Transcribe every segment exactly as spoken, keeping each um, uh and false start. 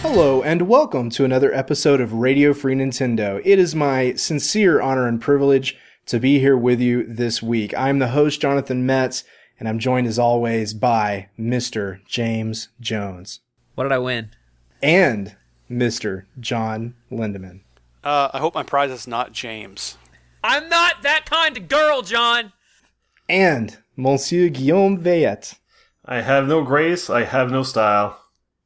Hello and welcome to another episode of Radio Free Nintendo. It is my sincere honor and privilege to be here with you this week. I'm the host, Jonathan Metz, and I'm joined as always by Mister James Jones. What did I win? And Mister John Lindemann. Uh, I hope my prize is not James. I'm not that kind of girl, John! And Monsieur Guillaume Veillette. I have no grace, I have no style.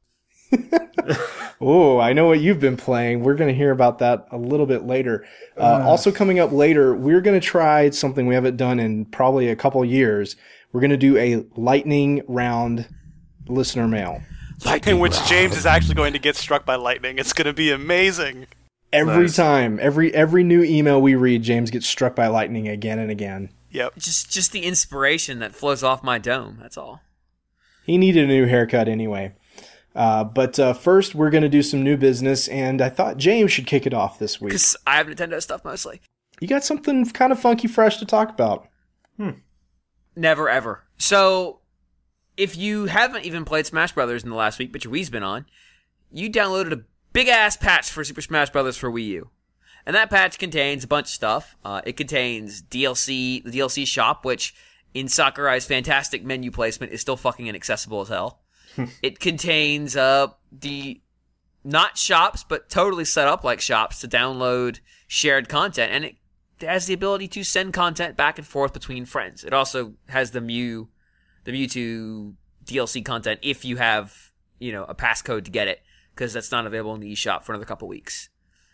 Oh, I know what you've been playing. We're going to hear about that a little bit later. Uh, uh, also coming up later, we're going to try something we haven't done in probably a couple years. We're going to do a lightning round listener mail. Lightning, in which round. James is actually going to get struck by lightning. It's going to be amazing. Every nice. time, every every new email we read, James gets struck by lightning again and again. Yep. Just just the inspiration that flows off my dome, that's all. He needed a new haircut anyway. Uh, but uh, first, we're going to do some new business, and I thought James should kick it off this week. Because I have Nintendo stuff mostly. You got something kind of funky fresh to talk about. Hmm. Never, ever. So, if you haven't even played Smash Brothers in the last week, but your Wii's been on, you downloaded a big-ass patch for Super Smash Brothers for Wii U. And that patch contains a bunch of stuff. Uh, it contains D L C, the D L C shop, which, in Sakurai's fantastic menu placement, is still fucking inaccessible as hell. It contains uh, the, not shops, but totally set up like shops to download shared content. And it has the ability to send content back and forth between friends. It also has the Mew, the Mewtwo D L C content if you have, you know, a passcode to get it, because that's not available in the eShop for another couple weeks.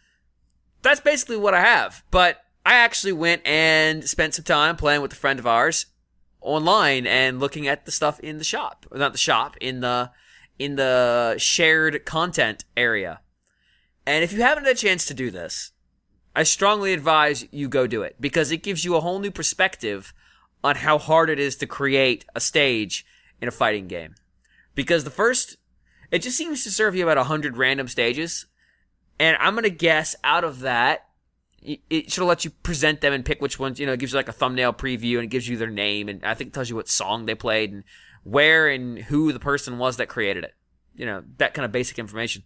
That's basically what I have. But I actually went and spent some time playing with a friend of ours online and looking at the stuff in the shop, or not the shop, in the in the shared content area. And if you haven't had a chance to do this, I strongly advise you go do it, because it gives you a whole new perspective on how hard it is to create a stage in a fighting game. Because the first, it just seems to serve you about one hundred random stages, and I'm going to guess out of that, it should let you present them and pick which ones, you know, it gives you like a thumbnail preview and it gives you their name, and I think it tells you what song they played and where and who the person was that created it. You know, that kind of basic information.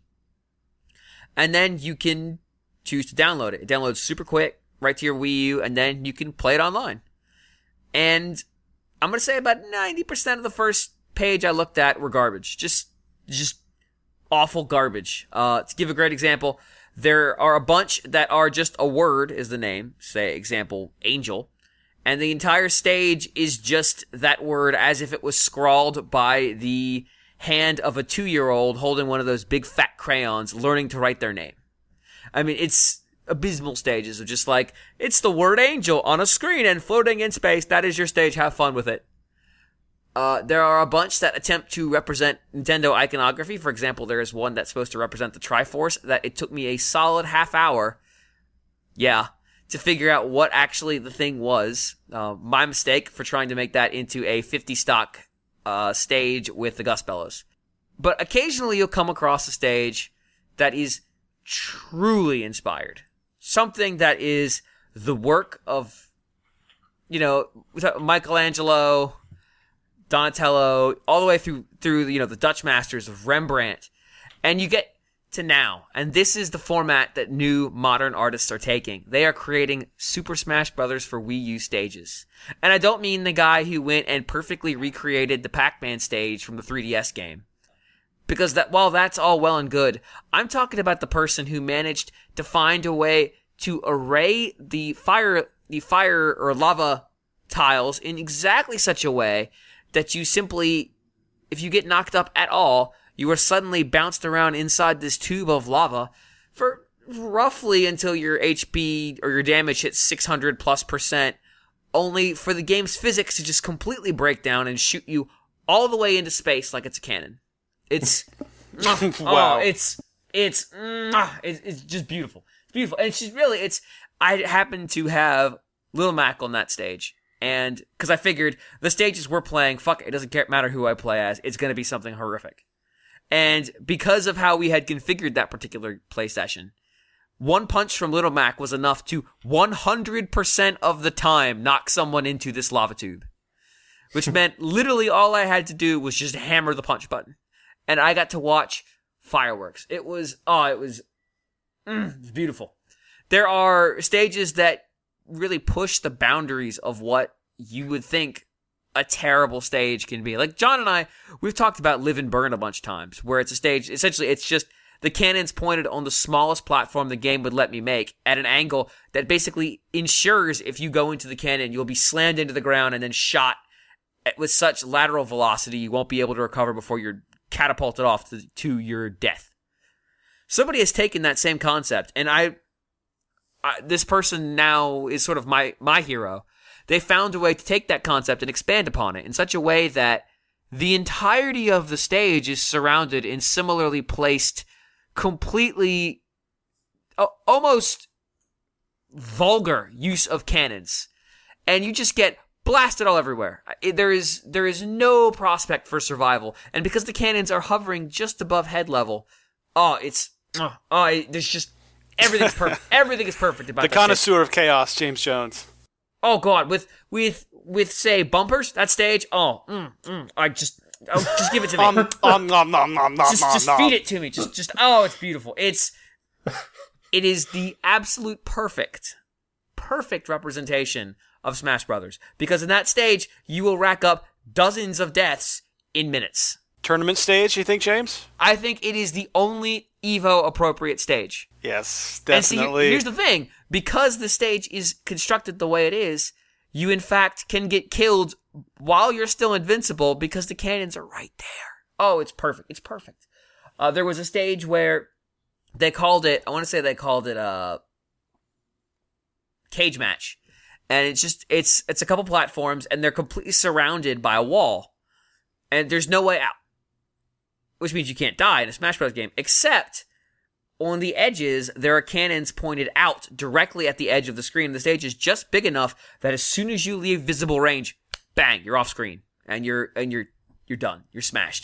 And then you can choose to download it. It downloads super quick right to your Wii U, and then you can play it online. And I'm going to say about ninety percent of the first page I looked at were garbage. Just, just awful garbage. Uh, to give a great example, there are a bunch that are just a word is the name, say example, angel, and the entire stage is just that word as if it was scrawled by the hand of a two-year-old holding one of those big fat crayons learning to write their name. I mean, it's abysmal stages of just like, it's the word angel on a screen and floating in space, that is your stage, have fun with it. Uh, there are a bunch that attempt to represent Nintendo iconography. For example, there is one that's supposed to represent the Triforce that it took me a solid half hour, yeah, to figure out what actually the thing was. Uh, my mistake for trying to make that into a fifty stock uh, stage with the Gust Bellows. But occasionally you'll come across a stage that is truly inspired. Something that is the work of, you know, Michelangelo, Donatello, all the way through, through, you know, the Dutch masters of Rembrandt. And you get to now. And this is the format that new modern artists are taking. They are creating Super Smash Brothers for Wii U stages. And I don't mean the guy who went and perfectly recreated the Pac-Man stage from the three D S game. Because that, while that's all well and good, I'm talking about the person who managed to find a way to array the fire, the fire or lava tiles in exactly such a way that you simply, if you get knocked up at all, you are suddenly bounced around inside this tube of lava for roughly until your H P or your damage hits six hundred plus percent, only for the game's physics to just completely break down and shoot you all the way into space like it's a cannon. It's, wow. oh, it's, it's, it's, it's just beautiful. It's beautiful. And it's just really, it's, I happen to have Lil Mac on that stage. And, cause I figured the stages we're playing, fuck, it doesn't matter who I play as, it's gonna be something horrific. And because of how we had configured that particular play session, one punch from Little Mac was enough to one hundred percent of the time knock someone into this lava tube. Which meant literally all I had to do was just hammer the punch button. And I got to watch fireworks. It was, oh, it was, mm, it was beautiful. There are stages that really push the boundaries of what you would think a terrible stage can be. Like John and I, we've talked about Live and Burn a bunch of times, where it's a stage, essentially it's just the cannons pointed on the smallest platform the game would let me make at an angle that basically ensures if you go into the cannon, you'll be slammed into the ground and then shot at, with such lateral velocity you won't be able to recover before you're catapulted off to, to your death. Somebody has taken that same concept, and I, I this person now is sort of my, my hero. They found a way to take that concept and expand upon it in such a way that the entirety of the stage is surrounded in similarly placed, completely, uh, almost vulgar use of cannons. And you just get blasted all everywhere. It, there is there is no prospect for survival. And because the cannons are hovering just above head level, oh, it's, oh, oh it, there's just, everything's perfect. Everything is perfect about the that connoisseur stage. of chaos, James Jones. Oh God, with with with say bumpers, that stage. Oh, mm, mm, I just oh, just give it to me. um, um, nom, nom, nom, nom, just nom, just nom. feed it to me. Just just oh, it's beautiful. It's it is the absolute perfect, perfect representation of Smash Brothers. Because in that stage, you will rack up dozens of deaths in minutes. Tournament stage, you think, James? I think it is the only Evo appropriate stage. Yes, And see, definitely. here's the thing. Because the stage is constructed the way it is, you in fact can get killed while you're still invincible because the cannons are right there. Oh, it's perfect. It's perfect. Uh, there was a stage where they called it, I want to say they called it a cage match. And it's just, it's, it's a couple platforms and they're completely surrounded by a wall. And there's no way out. Which means you can't die in a Smash Bros. Game, except on the edges, there are cannons pointed out directly at the edge of the screen. The stage is just big enough that as soon as you leave visible range, bang, you're off screen. And you're, and you're, you're done. You're smashed.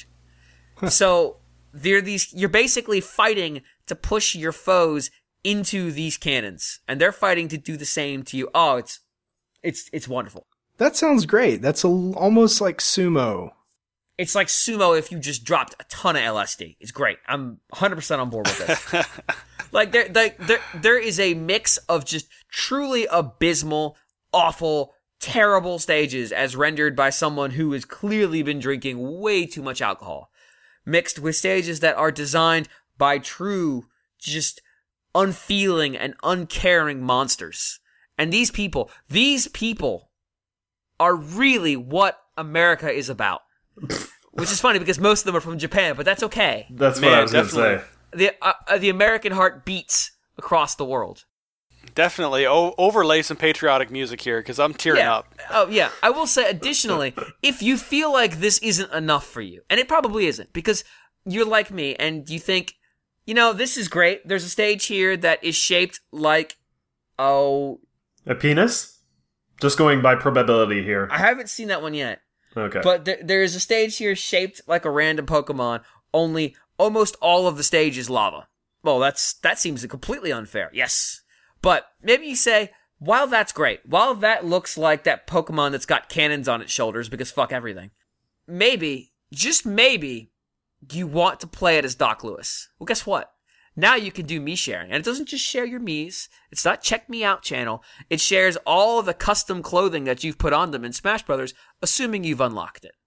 So, they're these, you're basically fighting to push your foes into these cannons. And they're fighting to do the same to you. Oh, it's, it's, it's wonderful. That sounds great. That's a, almost like sumo. It's like sumo if you just dropped a ton of L S D. It's great. I'm one hundred percent on board with this. Like, there, there, there, there is a mix of just truly abysmal, awful, terrible stages as rendered by someone who has clearly been drinking way too much alcohol, mixed with stages that are designed by true, just unfeeling and uncaring monsters. And these people, these people are really what America is about. Which is funny because most of them are from Japan, but that's okay. That's Man, what I was going to definitely. say. The uh, uh, the American heart beats across the world. Definitely. O- overlay some patriotic music here because I'm tearing Yeah. up. Oh, yeah. I will say, additionally, if you feel like this isn't enough for you, and it probably isn't, because you're like me and you think, you know, this is great. There's a stage here that is shaped like, oh, A penis? Just going by probability here. I haven't seen that one yet. Okay. But there, there is a stage here shaped like a random Pokemon, only almost all of the stage is lava. Well, that's that seems completely unfair. Yes. But maybe you say, while that's great, while that looks like that Pokemon that's got cannons on its shoulders because fuck everything, maybe, just maybe, you want to play it as Doc Lewis. Well, guess what? Now you can do me sharing. And it doesn't just share your Miis. It's not Check Me Out channel. It shares all of the custom clothing that you've put on them in Smash Brothers, assuming you've unlocked it.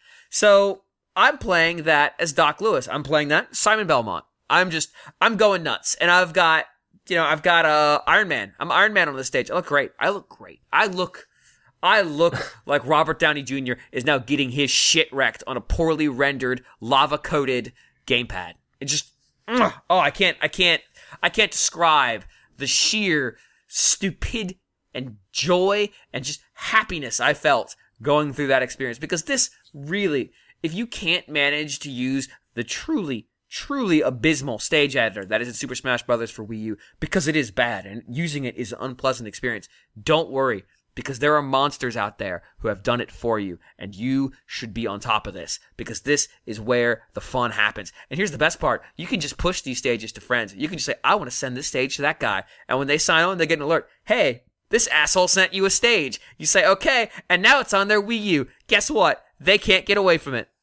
So, I'm playing that as Doc Lewis. I'm playing that Simon Belmont. I'm just, I'm going nuts. And I've got, you know, I've got uh, Iron Man. I'm Iron Man on this stage. I look great. I look great. I look, I look like Robert Downey Junior is now getting his shit wrecked on a poorly rendered, lava-coated gamepad. It just, oh, I can't, I can't, I can't describe the sheer stupid and joy and just happiness I felt going through that experience. Because this really, if you can't manage to use the truly, truly abysmal stage editor that is in Super Smash Bros. For Wii U, because it is bad and using it is an unpleasant experience, don't worry. Because there are monsters out there who have done it for you, and you should be on top of this, because this is where the fun happens. And here's the best part. You can just push these stages to friends. You can just say, I want to send this stage to that guy. And when they sign on, they get an alert. Hey, this asshole sent you a stage. You say, okay, and now it's on their Wii U. Guess what? They can't get away from it.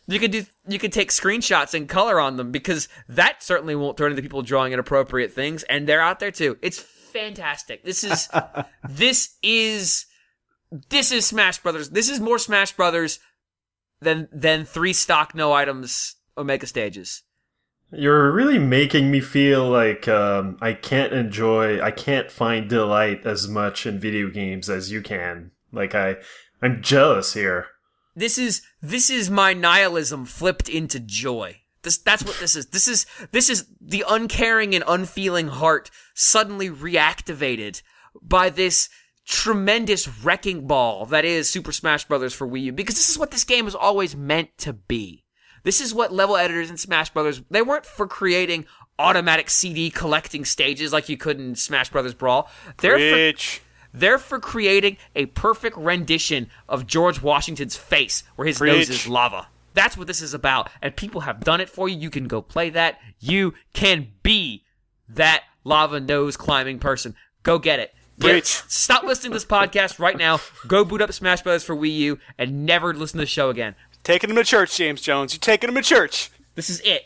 You could do. You could take screenshots and color on them because that certainly won't turn into people drawing inappropriate things, and they're out there too. It's fantastic. This is. this is. This is Smash Brothers. This is more Smash Brothers than than three stock no items Omega stages. You're really making me feel like um, I can't enjoy, I can't find delight as much in video games as you can. Like I, I'm jealous here. This is this is my nihilism flipped into joy. This that's what this is. This is this is the uncaring and unfeeling heart suddenly reactivated by this tremendous wrecking ball that is Super Smash Brothers for Wii U. Because this is what this game was always meant to be. This is what level editors in Smash Brothers, they weren't for creating automatic C D collecting stages like you could in Smash Brothers Brawl. They're Rich. for, they're for creating a perfect rendition of George Washington's face where his Preach. nose is lava. That's what this is about. And people have done it for you. You can go play that. You can be that lava nose climbing person. Go get it. Get, Preach. stop listening to this podcast right now. Go boot up Smash Brothers for Wii U and never listen to the show again. Taking him to church, James Jones. You're taking him to church. This is it.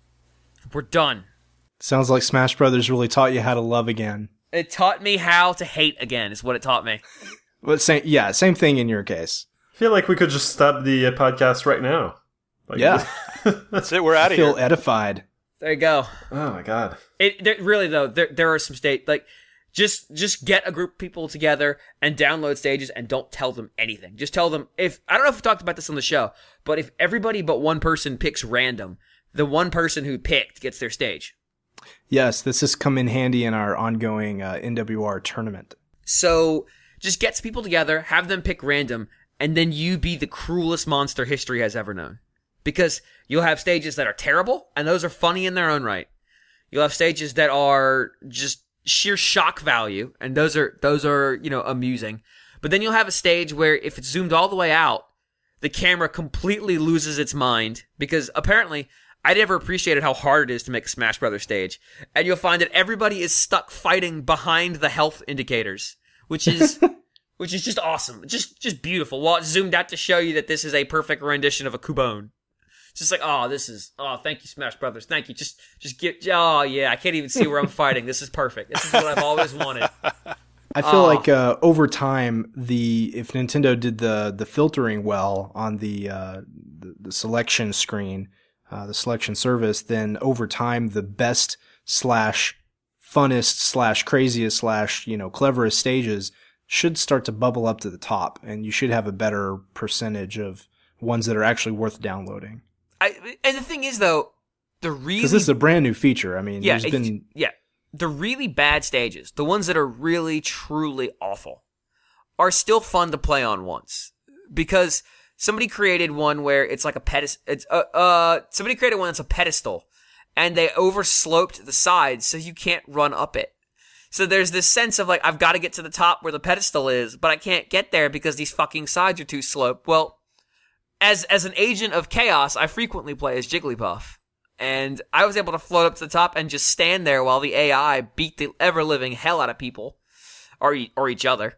We're done. Sounds like Smash Brothers really taught you how to love again. It taught me how to hate again, is what it taught me. But same, yeah, same thing in your case. I feel like we could just stop the uh, podcast right now. Like, Yeah. That's it. We're out I of feel here. edified. There you go. Oh my god. It there, really though, there there are some state like just just get a group of people together and download stages and don't tell them anything. Just tell them if I don't know if we talked about this on the show, but if everybody but one person picks random, the one person who picked gets their stage. Yes, this has come in handy in our ongoing uh, N W R tournament. So just get some people together, have them pick random, and then you be the cruelest monster history has ever known. Because you'll have stages that are terrible, and those are funny in their own right. You'll have stages that are just sheer shock value, and those are those are, you know, amusing. But then you'll have a stage where if it's zoomed all the way out, the camera completely loses its mind, because apparently I never appreciated how hard it is to make a Smash Brothers stage. And you'll find that everybody is stuck fighting behind the health indicators, which is which is just awesome. Just just beautiful. While it's zoomed out to show you that this is a perfect rendition of a Cubone. It's just like, oh, this is, oh, thank you, Smash Brothers. Thank you. Just, just get, oh, yeah, I can't even see where I'm fighting. This is perfect. This is what I've always wanted. I feel Oh. like uh, over time, the if Nintendo did the the filtering well on the uh, the, the selection screen, uh, the selection service, then over time, the best slash funnest slash craziest slash you know cleverest stages should start to bubble up to the top, and you should have a better percentage of ones that are actually worth downloading. I, and the thing is, though, the really Because this is a brand new feature. I mean, yeah, there's it- been yeah, the really bad stages, the ones that are really truly awful, are still fun to play on once because somebody created one where it's like a pedestal. It's uh, uh somebody created one that's a pedestal, and they oversloped the sides so you can't run up it. So there's this sense of like I've got to get to the top where the pedestal is, but I can't get there because these fucking sides are too sloped. Well. As as an agent of chaos, I frequently play as Jigglypuff. And I was able to float up to the top and just stand there while the A I beat the ever-living hell out of people. Or e- or each other.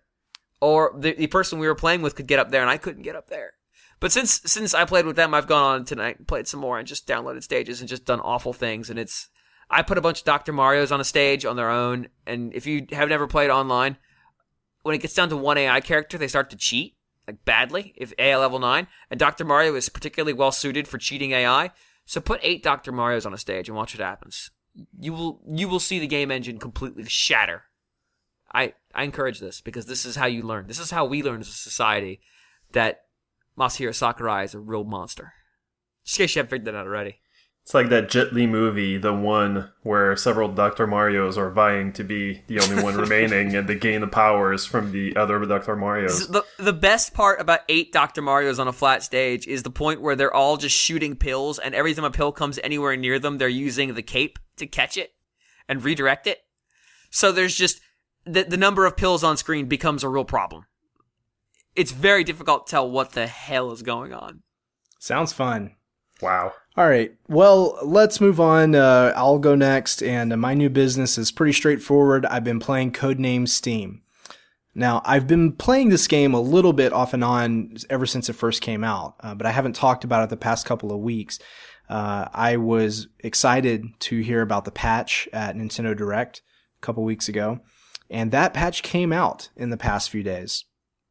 Or the, the person we were playing with could get up there and I couldn't get up there. But since since I played with them, I've gone on tonight and played some more and just downloaded stages and just done awful things. And it's... I put a bunch of Doctor Marios on a stage on their own. And if you have never played online, when it gets down to one A I character, they start to cheat. Like badly, if A I level nine, and Doctor Mario is particularly well suited for cheating A I. So put eight Doctor Marios on a stage and watch what happens. You will you will see the game engine completely shatter. I I encourage this because this is how you learn. This is how we learn as a society that Masahiro Sakurai is a real monster. Just in case you haven't figured that out already. It's like that Jet Li movie, the one where several Doctor Marios are vying to be the only one remaining and they gain the powers from the other Doctor Marios. The, the best part about eight Doctor Marios on a flat stage is the point where they're all just shooting pills, and every time a pill comes anywhere near them, they're using the cape to catch it and redirect it. So there's just... The, the number of pills on screen becomes a real problem. It's very difficult to tell what the hell is going on. sounds fun. Wow. All right. Well, let's move on. Uh, I'll go next, and uh, my new business is pretty straightforward. I've been playing Codename Steam. Now, I've been playing this game a little bit off and on ever since it first came out, uh, but I haven't talked about it the past couple of weeks. Uh, I was excited to hear about the patch at Nintendo Direct a couple weeks ago, and that patch came out in the past few days.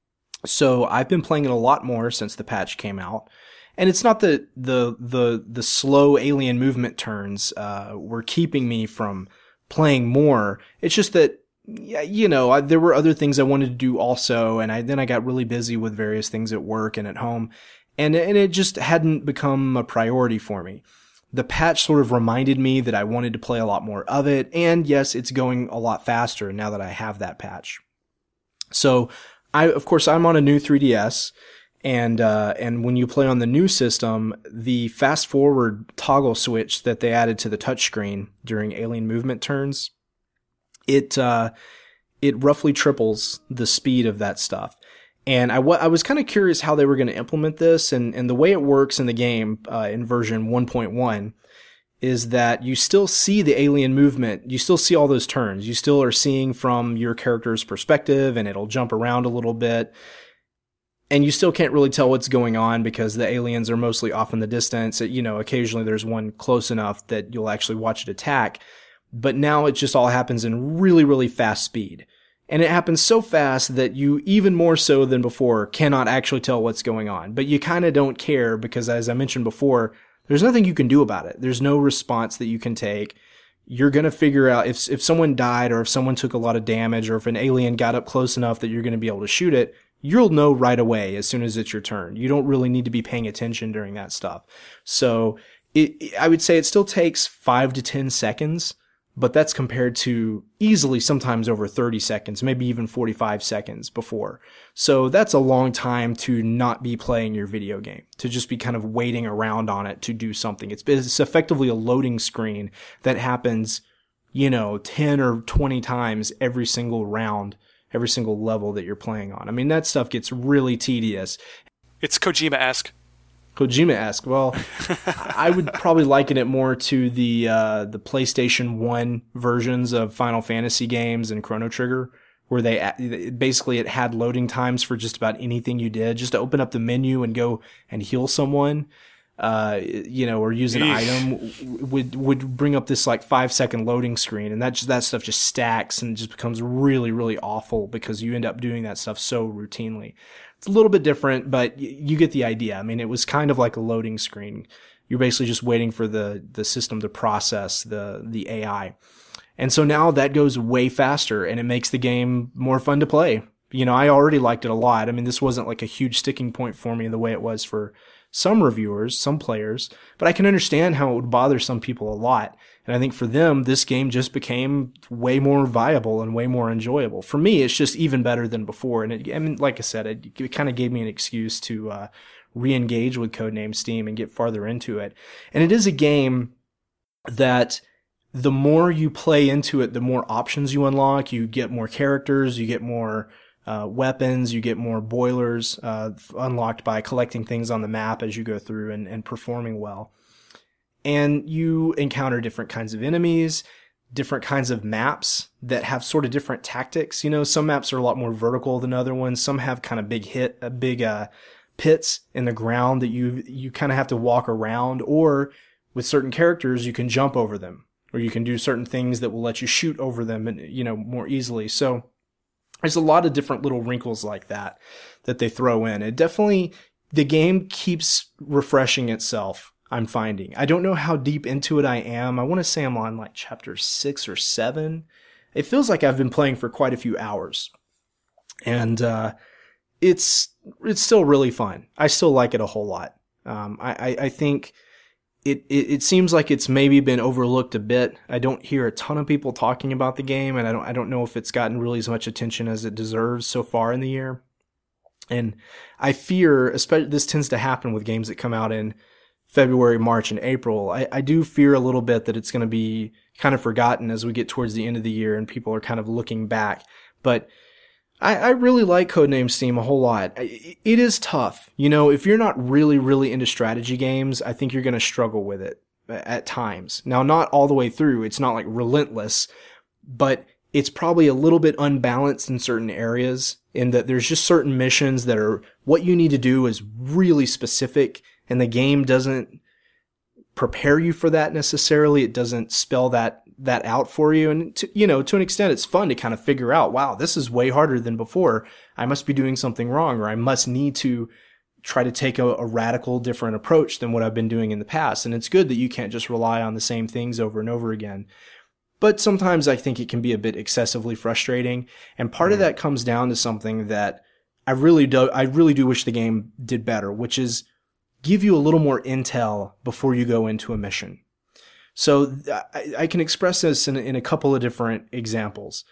So I've been playing it a lot more since the patch came out. And it's not that the the the slow alien movement turns uh, were keeping me from playing more. It's just that, you know, I, there were other things I wanted to do also, and I then I got really busy with various things at work and at home, and and it just hadn't become a priority for me. The patch sort of reminded me that I wanted to play a lot more of it, and yes, it's going a lot faster now that I have that patch. So, I of course I'm on a new three D S. And, uh, and when you play on the new system, the fast forward toggle switch that they added to the touchscreen during alien movement turns, it, uh, it roughly triples the speed of that stuff. And I, w- I was kind of curious how they were going to implement this, and, and the way it works in the game, uh, in version one point one is that you still see the alien movement. You still see all those turns. You still are seeing from your character's perspective, and it'll jump around a little bit. And you still can't really tell what's going on because the aliens are mostly off in the distance. You know, occasionally there's one close enough that you'll actually watch it attack. But now it just all happens in really, really fast speed. And it happens so fast that you, even more so than before, cannot actually tell what's going on. But you kind of don't care because, as I mentioned before, there's nothing you can do about it. There's no response that you can take. You're going to figure out if if someone died or if someone took a lot of damage or if an alien got up close enough that you're going to be able to shoot it. You'll know right away as soon as it's your turn. You don't really need to be paying attention during that stuff. So it, I would say it still takes five to ten seconds, but that's compared to easily sometimes over thirty seconds, maybe even forty-five seconds before. So that's a long time to not be playing your video game, to just be kind of waiting around on it to do something. It's, it's effectively a loading screen that happens, you know, ten or twenty times every single round, every single level that you're playing on. I mean, that stuff gets really tedious. It's Kojima-esque. Kojima-esque. Well, I would probably liken it more to the uh, the PlayStation one versions of Final Fantasy games and Chrono Trigger, where they basically it had loading times for just about anything you did. Just to open up the menu and go and heal someone, uh, you know, or use an Eesh. item would would bring up this like five second loading screen, and that just, that stuff just stacks and just becomes really really awful because you end up doing that stuff so routinely. It's a little bit different, but y- you get the idea. I mean, it was kind of like a loading screen. You're basically just waiting for the the system to process the the A I, and so now that goes way faster, and it makes the game more fun to play. You know, I already liked it a lot. I mean, this wasn't like a huge sticking point for me the way it was for some reviewers, some players, but I can understand how it would bother some people a lot. And I think for them, this game just became way more viable and way more enjoyable. For me, it's just even better than before. And it, I mean, like I said, it, it kind of gave me an excuse to uh, re-engage with Codename Steam and get farther into it. And it is a game that the more you play into it, the more options you unlock. You get more characters, you get more Uh, weapons, you get more boilers uh, unlocked by collecting things on the map as you go through and, and performing well. And you encounter different kinds of enemies, different kinds of maps that have sort of different tactics. You know, some maps are a lot more vertical than other ones. Some have kind of big hit, uh, big uh, pits in the ground that you you kind of have to walk around. Or with certain characters, you can jump over them, or you can do certain things that will let you shoot over them, and you know, more easily. So there's a lot of different little wrinkles like that that they throw in. It definitely, the game keeps refreshing itself, I'm finding. I don't know how deep into it I am. I want to say I'm on like chapter six or seven. It feels like I've been playing for quite a few hours. And uh, it's it's still really fun. I still like it a whole lot. Um, I, I, I think It, it it seems like it's maybe been overlooked a bit. I don't hear a ton of people talking about the game, and I don't I don't know if it's gotten really as much attention as it deserves so far in the year. And I fear, especially this tends to happen with games that come out in February, March, and April. I, I do fear a little bit that it's going to be kind of forgotten as we get towards the end of the year and people are kind of looking back. But I, I really like Codename Steam a whole lot. It is tough. You know, if you're not really, really into strategy games, I think you're going to struggle with it at times. Now, not all the way through. It's not like relentless, but it's probably a little bit unbalanced in certain areas, in that there's just certain missions that are, what you need to do is really specific, and the game doesn't prepare you for that necessarily. It doesn't spell that that out for you. And to, you know, to an extent, it's fun to kind of figure out, wow, this is way harder than before. I must be doing something wrong, or I must need to try to take a, a radical different approach than what I've been doing in the past. And it's good that you can't just rely on the same things over and over again. But sometimes I think it can be a bit excessively frustrating. And part mm. of that comes down to something that I really do, I really do wish the game did better, which is give you a little more intel before you go into a mission. So I, I can express this in, in a couple of different examples.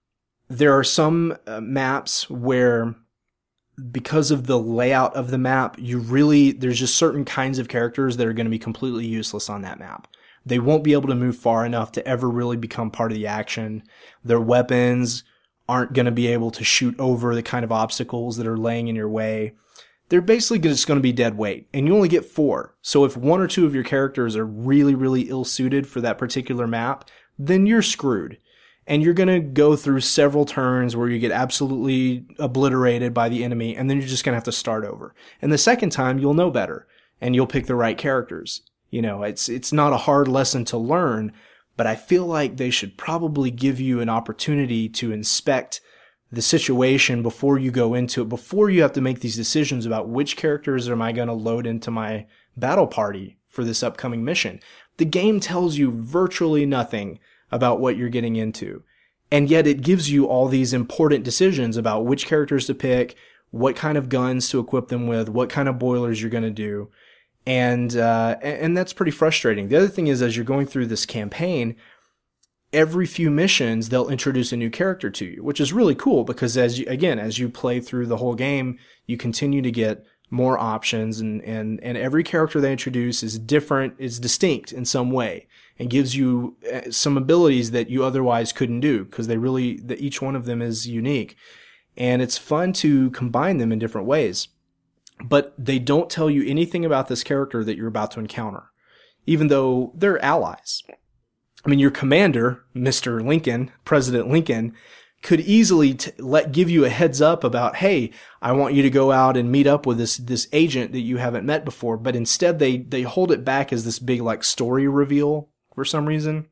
There are some uh, maps where, because of the layout of the map, you really, there's just certain kinds of characters that are going to be completely useless on that map. They won't be able to move far enough to ever really become part of the action. Their weapons aren't going to be able to shoot over the kind of obstacles that are laying in your way. They're basically just going to be dead weight, and you only get four. So if one or two of your characters are really, really ill-suited for that particular map, then you're screwed. And you're going to go through several turns where you get absolutely obliterated by the enemy, and then you're just going to have to start over. And the second time, you'll know better, and you'll pick the right characters. You know, it's it's not a hard lesson to learn, but I feel like they should probably give you an opportunity to inspect the situation before you go into it, before you have to make these decisions about which characters am I going to load into my battle party for this upcoming mission. The game tells you virtually nothing about what you're getting into, and yet it gives you all these important decisions about which characters to pick, what kind of guns to equip them with, what kind of boilers you're going to do, and uh, and that's pretty frustrating. The other thing is, as you're going through this campaign, every few missions, they'll introduce a new character to you, which is really cool because as you, again, as you play through the whole game, you continue to get more options, and, and, and every character they introduce is different, is distinct in some way, and gives you some abilities that you otherwise couldn't do because they really, that each one of them is unique. And it's fun to combine them in different ways. But they don't tell you anything about this character that you're about to encounter, even though they're allies. I mean, your commander, Mister Lincoln, President Lincoln, could easily t- let give you a heads up about, hey, I want you to go out and meet up with this this agent that you haven't met before. But instead, they they hold it back as this big like story reveal for some reason.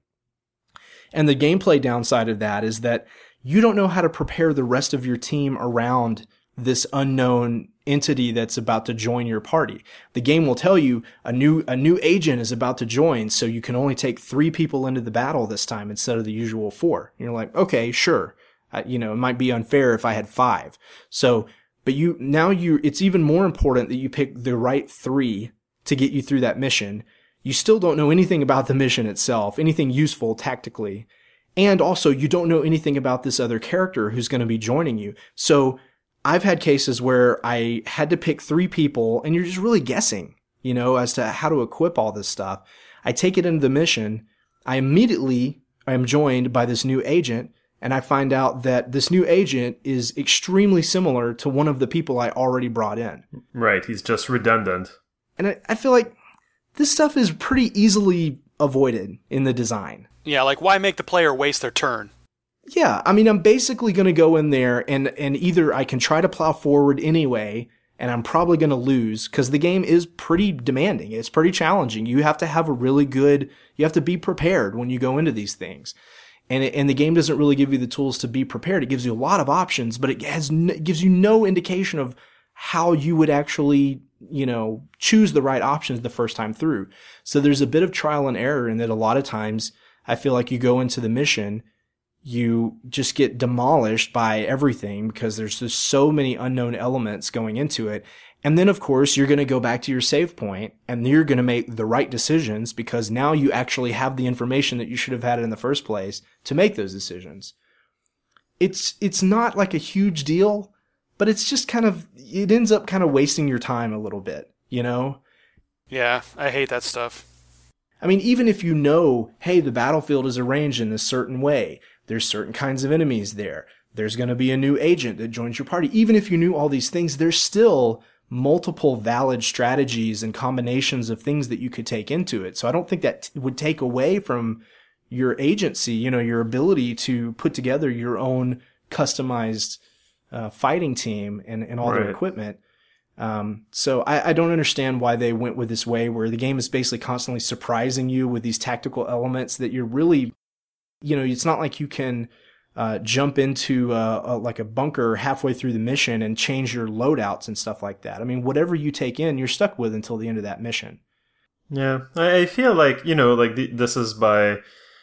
And the gameplay downside of that is that you don't know how to prepare the rest of your team around this unknown entity that's about to join your party. The game will tell you a new a new agent is about to join, so you can only take three people into the battle this time instead of the usual four. And you're like, okay, sure. I, you know, it might be unfair if I had five. So, but you now you it's even more important that you pick the right three to get you through that mission. You still don't know anything about the mission itself, anything useful tactically, and also you don't know anything about this other character who's going to be joining you. So I've had cases where I had to pick three people and you're just really guessing, you know, as to how to equip all this stuff. I take it into the mission. I immediately am joined by this new agent, and I find out that this new agent is extremely similar to one of the people I already brought in. Right. He's just redundant. And I, I feel like this stuff is pretty easily avoided in the design. Yeah, like why make the player waste their turn? Yeah, I mean, I'm basically going to go in there and, and either I can try to plow forward anyway, and I'm probably going to lose because the game is pretty demanding. It's pretty challenging. You have to have a really good, you have to be prepared when you go into these things. And it, and the game doesn't really give you the tools to be prepared. It gives you a lot of options, but it has n- it gives you no indication of how you would actually, you know, choose the right options the first time through. So there's a bit of trial and error in that a lot of times I feel like you go into the mission, you just get demolished by everything because there's just so many unknown elements going into it. And then, of course, you're going to go back to your save point and you're going to make the right decisions because now you actually have the information that you should have had in the first place to make those decisions. It's, it's not like a huge deal, but it's just kind of, it ends up kind of wasting your time a little bit, you know? Yeah, I hate that stuff. I mean, even if you know, hey, the battlefield is arranged in a certain way, there's certain kinds of enemies there, there's going to be a new agent that joins your party. Even if you knew all these things, there's still multiple valid strategies and combinations of things that you could take into it. So I don't think that t- would take away from your agency, you know, your ability to put together your own customized uh, fighting team and, and all Right. their equipment. Um, so I, I don't understand why they went with this way where the game is basically constantly surprising you with these tactical elements that you're really, you know, it's not like you can uh, jump into uh, a, like a bunker halfway through the mission and change your loadouts and stuff like that. I mean, whatever you take in, you're stuck with until the end of that mission. Yeah, I, I feel like, you know, like the, this is by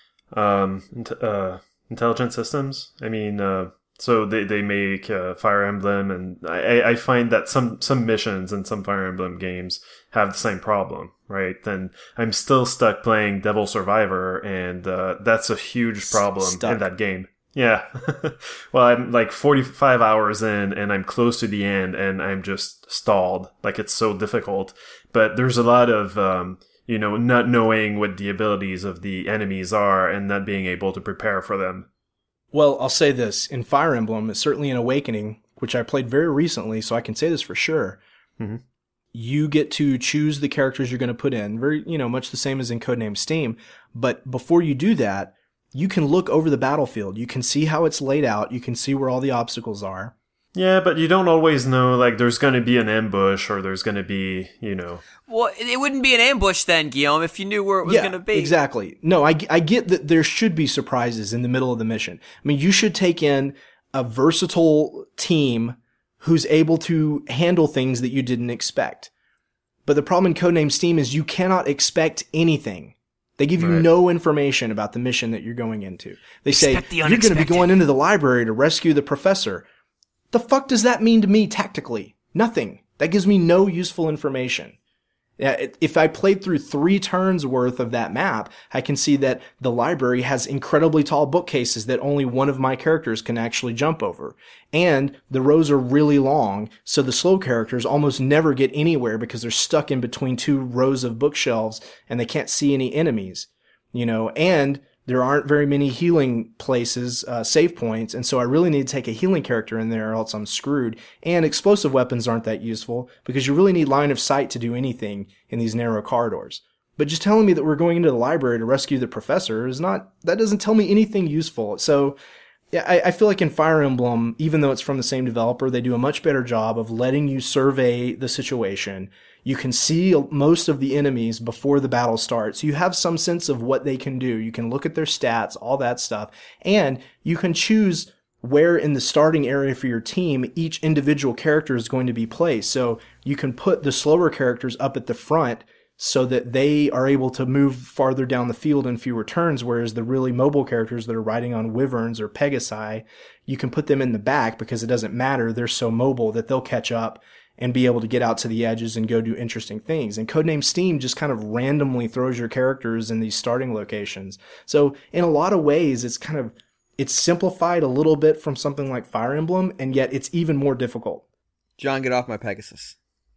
um, int- uh, Intelligent Systems. I mean, uh, so they, they make uh, Fire Emblem, and I, I find that some, some missions in some Fire Emblem games have the same problem, right? Then I'm still stuck playing Devil Survivor, and uh, that's a huge problem Stuck. in that game. Yeah. Well, I'm like forty-five hours in, and I'm close to the end, and I'm just stalled. Like, it's so difficult. But there's a lot of, um, you know, not knowing what the abilities of the enemies are and not being able to prepare for them. Well, I'll say this. In Fire Emblem, certainly in Awakening, which I played very recently, so I can say this for sure, Mm-hmm. you get to choose the characters you're going to put in, very, you know, much the same as in Codename Steam. But before you do that, you can look over the battlefield. You can see how it's laid out. You can see where all the obstacles are. Yeah, but you don't always know, like, there's going to be an ambush or there's going to be, you know... Well, it wouldn't be an ambush then, Guillaume, if you knew where it was yeah, going to be. Exactly. No, I, I get that there should be surprises in the middle of the mission. I mean, you should take in a versatile team who's able to handle things that you didn't expect. But the problem in Codename Steam is you cannot expect anything. They give you Right. no information about the mission that you're going into. They Expect the say, you're going to be unexpected." going into the library to rescue the professor. The fuck does that mean to me tactically? Nothing. That gives me no useful information. Yeah, it- if I played through three turns worth of that map, I can see that the library has incredibly tall bookcases that only one of my characters can actually jump over. And the rows are really long, so the slow characters almost never get anywhere because they're stuck in between two rows of bookshelves and they can't see any enemies. You know, and there aren't very many healing places, uh, save points, and so I really need to take a healing character in there or else I'm screwed. And explosive weapons aren't that useful because you really need line of sight to do anything in these narrow corridors. But just telling me that we're going into the library to rescue the professor is not, that doesn't tell me anything useful. So yeah, I, I feel like in Fire Emblem, even though it's from the same developer, they do a much better job of letting you survey the situation. You can see most of the enemies before the battle starts. You have some sense of what they can do. You can look at their stats, all that stuff. And you can choose where in the starting area for your team each individual character is going to be placed. So you can put the slower characters up at the front so that they are able to move farther down the field in fewer turns, whereas the really mobile characters that are riding on wyverns or pegasi, you can put them in the back because it doesn't matter. They're so mobile that they'll catch up and be able to get out to the edges and go do interesting things. And Codename Steam just kind of randomly throws your characters in these starting locations. So in a lot of ways, it's kind of, it's simplified a little bit from something like Fire Emblem, and yet it's even more difficult. John, get off my Pegasus.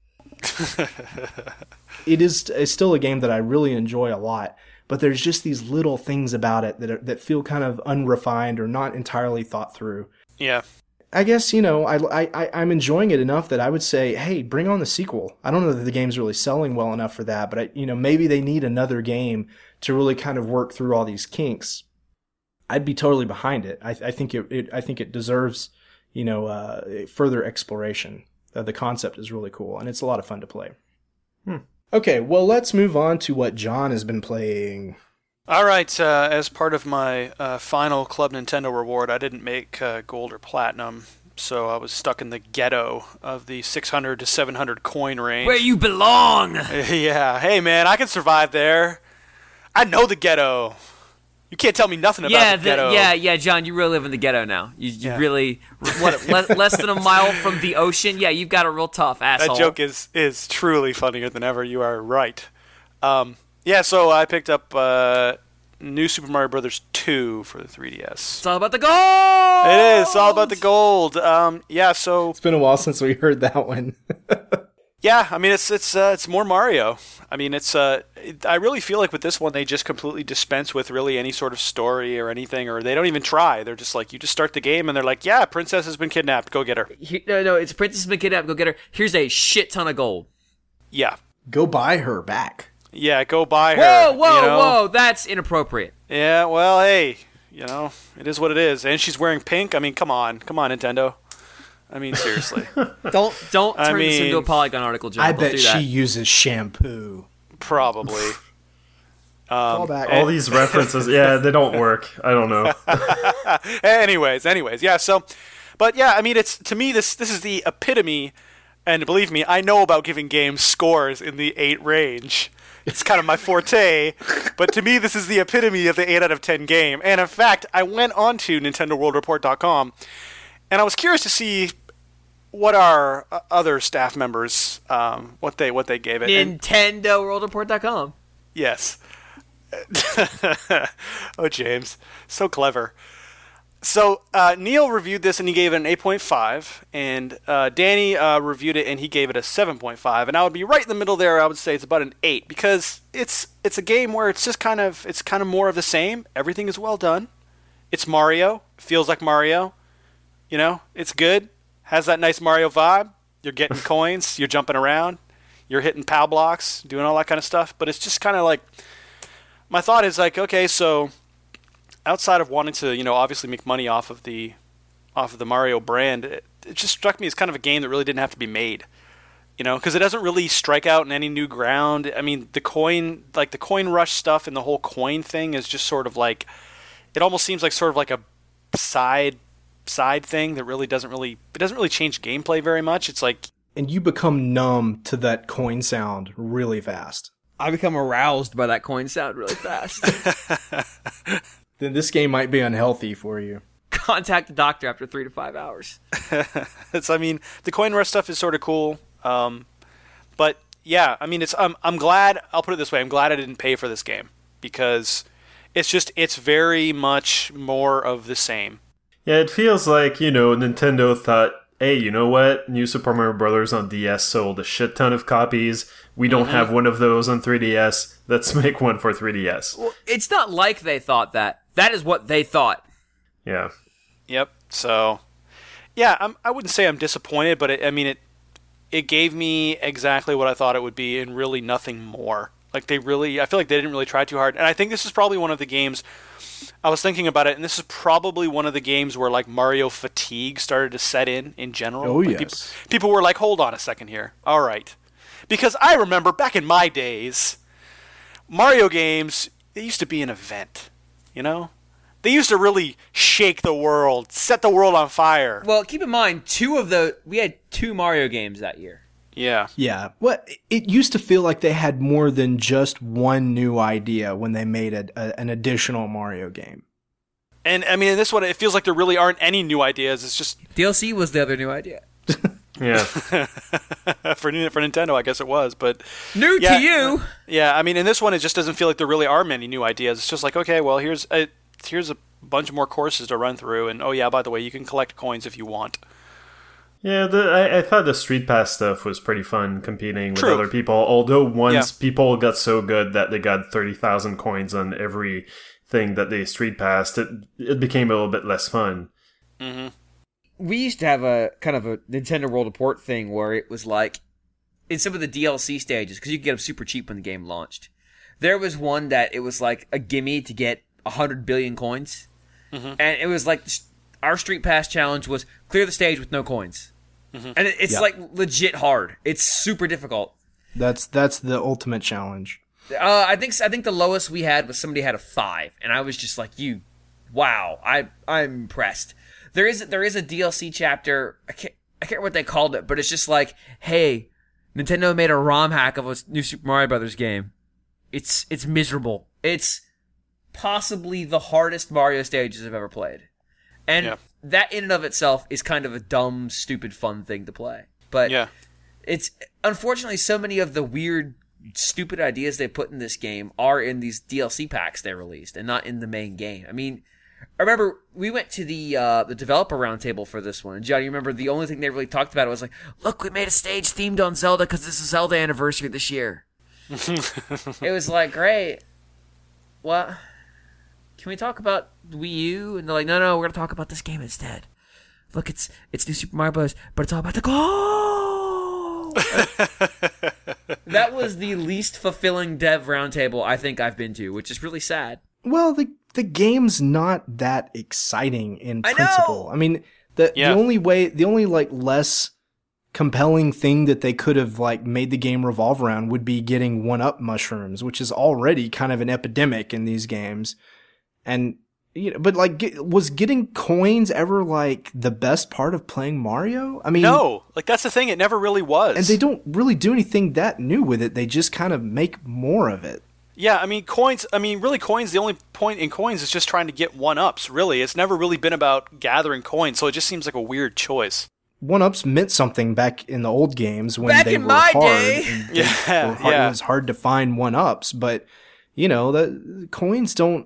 It is it's still a game that I really enjoy a lot, but there's just these little things about it that are, that feel kind of unrefined or not entirely thought through. Yeah. I guess, you know, I, I, I'm enjoying it enough that I would say, hey, bring on the sequel. I don't know that the game's really selling well enough for that, but, I, you know, maybe they need another game to really kind of work through all these kinks. I'd be totally behind it. I, I think it, it I think it deserves, you know, uh, further exploration. Uh, the concept is really cool, and it's a lot of fun to play. Hmm. Okay, well, let's move on to what John has been playing. All right, uh, as part of my uh, final Club Nintendo reward, I didn't make uh, gold or platinum, so I was stuck in the ghetto of the six hundred to seven hundred coin range. Where you belong! Yeah, hey man, I can survive there. I know the ghetto. You can't tell me nothing about Yeah, the ghetto. the, yeah, yeah, John, you really live in the ghetto now. You, you Yeah. really, what, le- less than a mile from the ocean? Yeah, you've got a real tough asshole. That joke is, is truly funnier than ever. You are right. Um, yeah, so I picked up uh, New Super Mario Brothers two for the three D S. It's all about the gold! It is. It's all about the gold. Um, yeah, so... It's been a while since we heard that one. Yeah, I mean, it's it's uh, it's more Mario. I mean, it's uh, it, I really feel like with this one, they just completely dispense with really any sort of story or anything, or they don't even try. They're just like, you just start the game, and they're like, yeah, Princess has been kidnapped. Go get her. He, no, no, it's Princess has been kidnapped. Go get her. Here's a shit ton of gold. Yeah. Go buy her back. Yeah, go buy her. Whoa, whoa, you know? whoa! That's inappropriate. Yeah, well, hey, you know, it is what it is. And she's wearing pink. I mean, come on, come on, Nintendo. I mean, seriously. Don't don't I turn this mean, into a Polygon article, John. I Don't bet do she that. uses shampoo. Probably. Call back. All these references, yeah, they don't work. I don't know. anyways, anyways, yeah. So, but yeah, I mean, it's to me this this is the epitome, and believe me, I know about giving games scores in the eight range. It's kind of my forte, but to me, this is the epitome of the eight out of ten game. And in fact, I went on to Nintendo World Report dot com, and I was curious to see what our uh, other staff members, um, what they what they gave it. And- Nintendo World Report dot com. Yes. Oh, James. So clever. So, uh, Neil reviewed this and he gave it an eight point five, and uh, Danny uh, reviewed it and he gave it a seven point five, and I would be right in the middle there. I would say it's about an eight, because it's it's a game where it's just kind of it's kind of more of the same. Everything is well done. It's Mario. Feels like Mario. You know, it's good. Has that nice Mario vibe. You're getting coins. You're jumping around. You're hitting POW blocks, doing all that kind of stuff. But it's just kind of like, my thought is like, okay, so outside of wanting to, you know, obviously make money off of the off of the Mario brand, it, it just struck me as kind of a game that really didn't have to be made. You know, because it doesn't really strike out in any new ground. I mean, the coin, like the coin rush stuff and the whole coin thing is just sort of like, it almost seems like sort of like a side side thing that really doesn't really it doesn't really change gameplay very much. It's like, And you become numb to that coin sound really fast. I become aroused by that coin sound really fast. Then this game might be unhealthy for you. Contact the doctor after three to five hours. it's I mean, the coin rush stuff is sort of cool. Um, but yeah, I mean, it's um, I'm glad. I'll put it this way: I'm glad I didn't pay for this game, because it's just it's very much more of the same. Yeah, it feels like, you know, Nintendo thought, hey, you know what? New Super Mario Brothers on D S sold a shit ton of copies. We don't Mm-hmm. have one of those on three D S. Let's make one for three D S. Well, it's not like they thought that. That is what they thought. Yeah. Yep. So, yeah, I'm, I wouldn't say I'm disappointed, but it, I mean, it it gave me exactly what I thought it would be, and really nothing more. Like, they really, I feel like they didn't really try too hard. And I think this is probably one of the games, I was thinking about it, and this is probably one of the games where, like, Mario fatigue started to set in, in general. Oh, Like, yes. People, people were like, hold on a second here. All right. Because I remember back in my days, Mario games, they used to be an event, you know? They used to really shake the world, set the world on fire. Well, keep in mind, two of the we had two Mario games that year. Yeah. Yeah. What it used to feel like they had more than just one new idea when they made a, a, an additional Mario game. And, I mean, in this one, it feels like there really aren't any new ideas. It's just, D L C was the other new idea. Yeah. for for Nintendo, I guess it was. But, New Yeah. to you. yeah, I mean, in this one, it just doesn't feel like there really are many new ideas. It's just like, okay, well, here's a, here's a bunch more courses to run through. And, oh, yeah, by the way, you can collect coins if you want. Yeah, the, I, I thought the Street Pass stuff was pretty fun, competing with True. other people. Although once Yeah. people got so good that they got thirty thousand coins on every thing that they Street Passed, it, it became a little bit less fun. Mm-hmm. We used to have a kind of a Nintendo World Report thing where it was like, in some of the D L C stages, because you could get them super cheap when the game launched, there was one that it was like a gimme to get one hundred billion coins. Mm-hmm. And it was like, our Street Pass challenge was clear the stage with no coins. Mm-hmm. And it, it's Yeah. like legit hard. It's super difficult. That's that's the ultimate challenge. Uh, I think I think the lowest we had was somebody had a five, and I was just like, "You, wow, I I'm impressed." There is there is a D L C chapter. I can't I can't remember what they called it, but it's just like, "Hey, Nintendo made a ROM hack of a new Super Mario Brothers game. It's it's miserable. It's possibly the hardest Mario stages I've ever played, and Yeah. that in and of itself is kind of a dumb, stupid, fun thing to play. But Yeah. it's unfortunately so many of the weird, stupid ideas they put in this game are in these D L C packs they released and not in the main game. I mean, I remember we went to the uh, the developer roundtable for this one, and Johnny, you remember the only thing they really talked about was like, "Look, we made a stage themed on Zelda because this is Zelda anniversary this year." It was like, great. What? Can we talk about Wii U? And they're like, no, no, we're gonna talk about this game instead. Look, it's it's New Super Mario Bros., but it's all about the know. That was the least fulfilling dev roundtable I think I've been to, which is really sad. Well, the the game's not that exciting in I principle. know! I mean, the Yeah. the only way, the only like less compelling thing that they could have like made the game revolve around would be getting one-up mushrooms, which is already kind of an epidemic in these games. And you know, but like, get, was getting coins ever like the best part of playing Mario? I mean, No, like that's the thing. It never really was. and they don't really do anything that new with it. They just kind of make more of it. Yeah, I mean, coins, I mean, really, coins, the only point in coins is just trying to get one-ups, really. It's never really been about gathering coins, so it just seems like a weird choice. One-ups meant something back in the old games when Back they in were my hard. day. and they Yeah, were hard. yeah. It was hard to find one-ups, but, you know, the coins don't,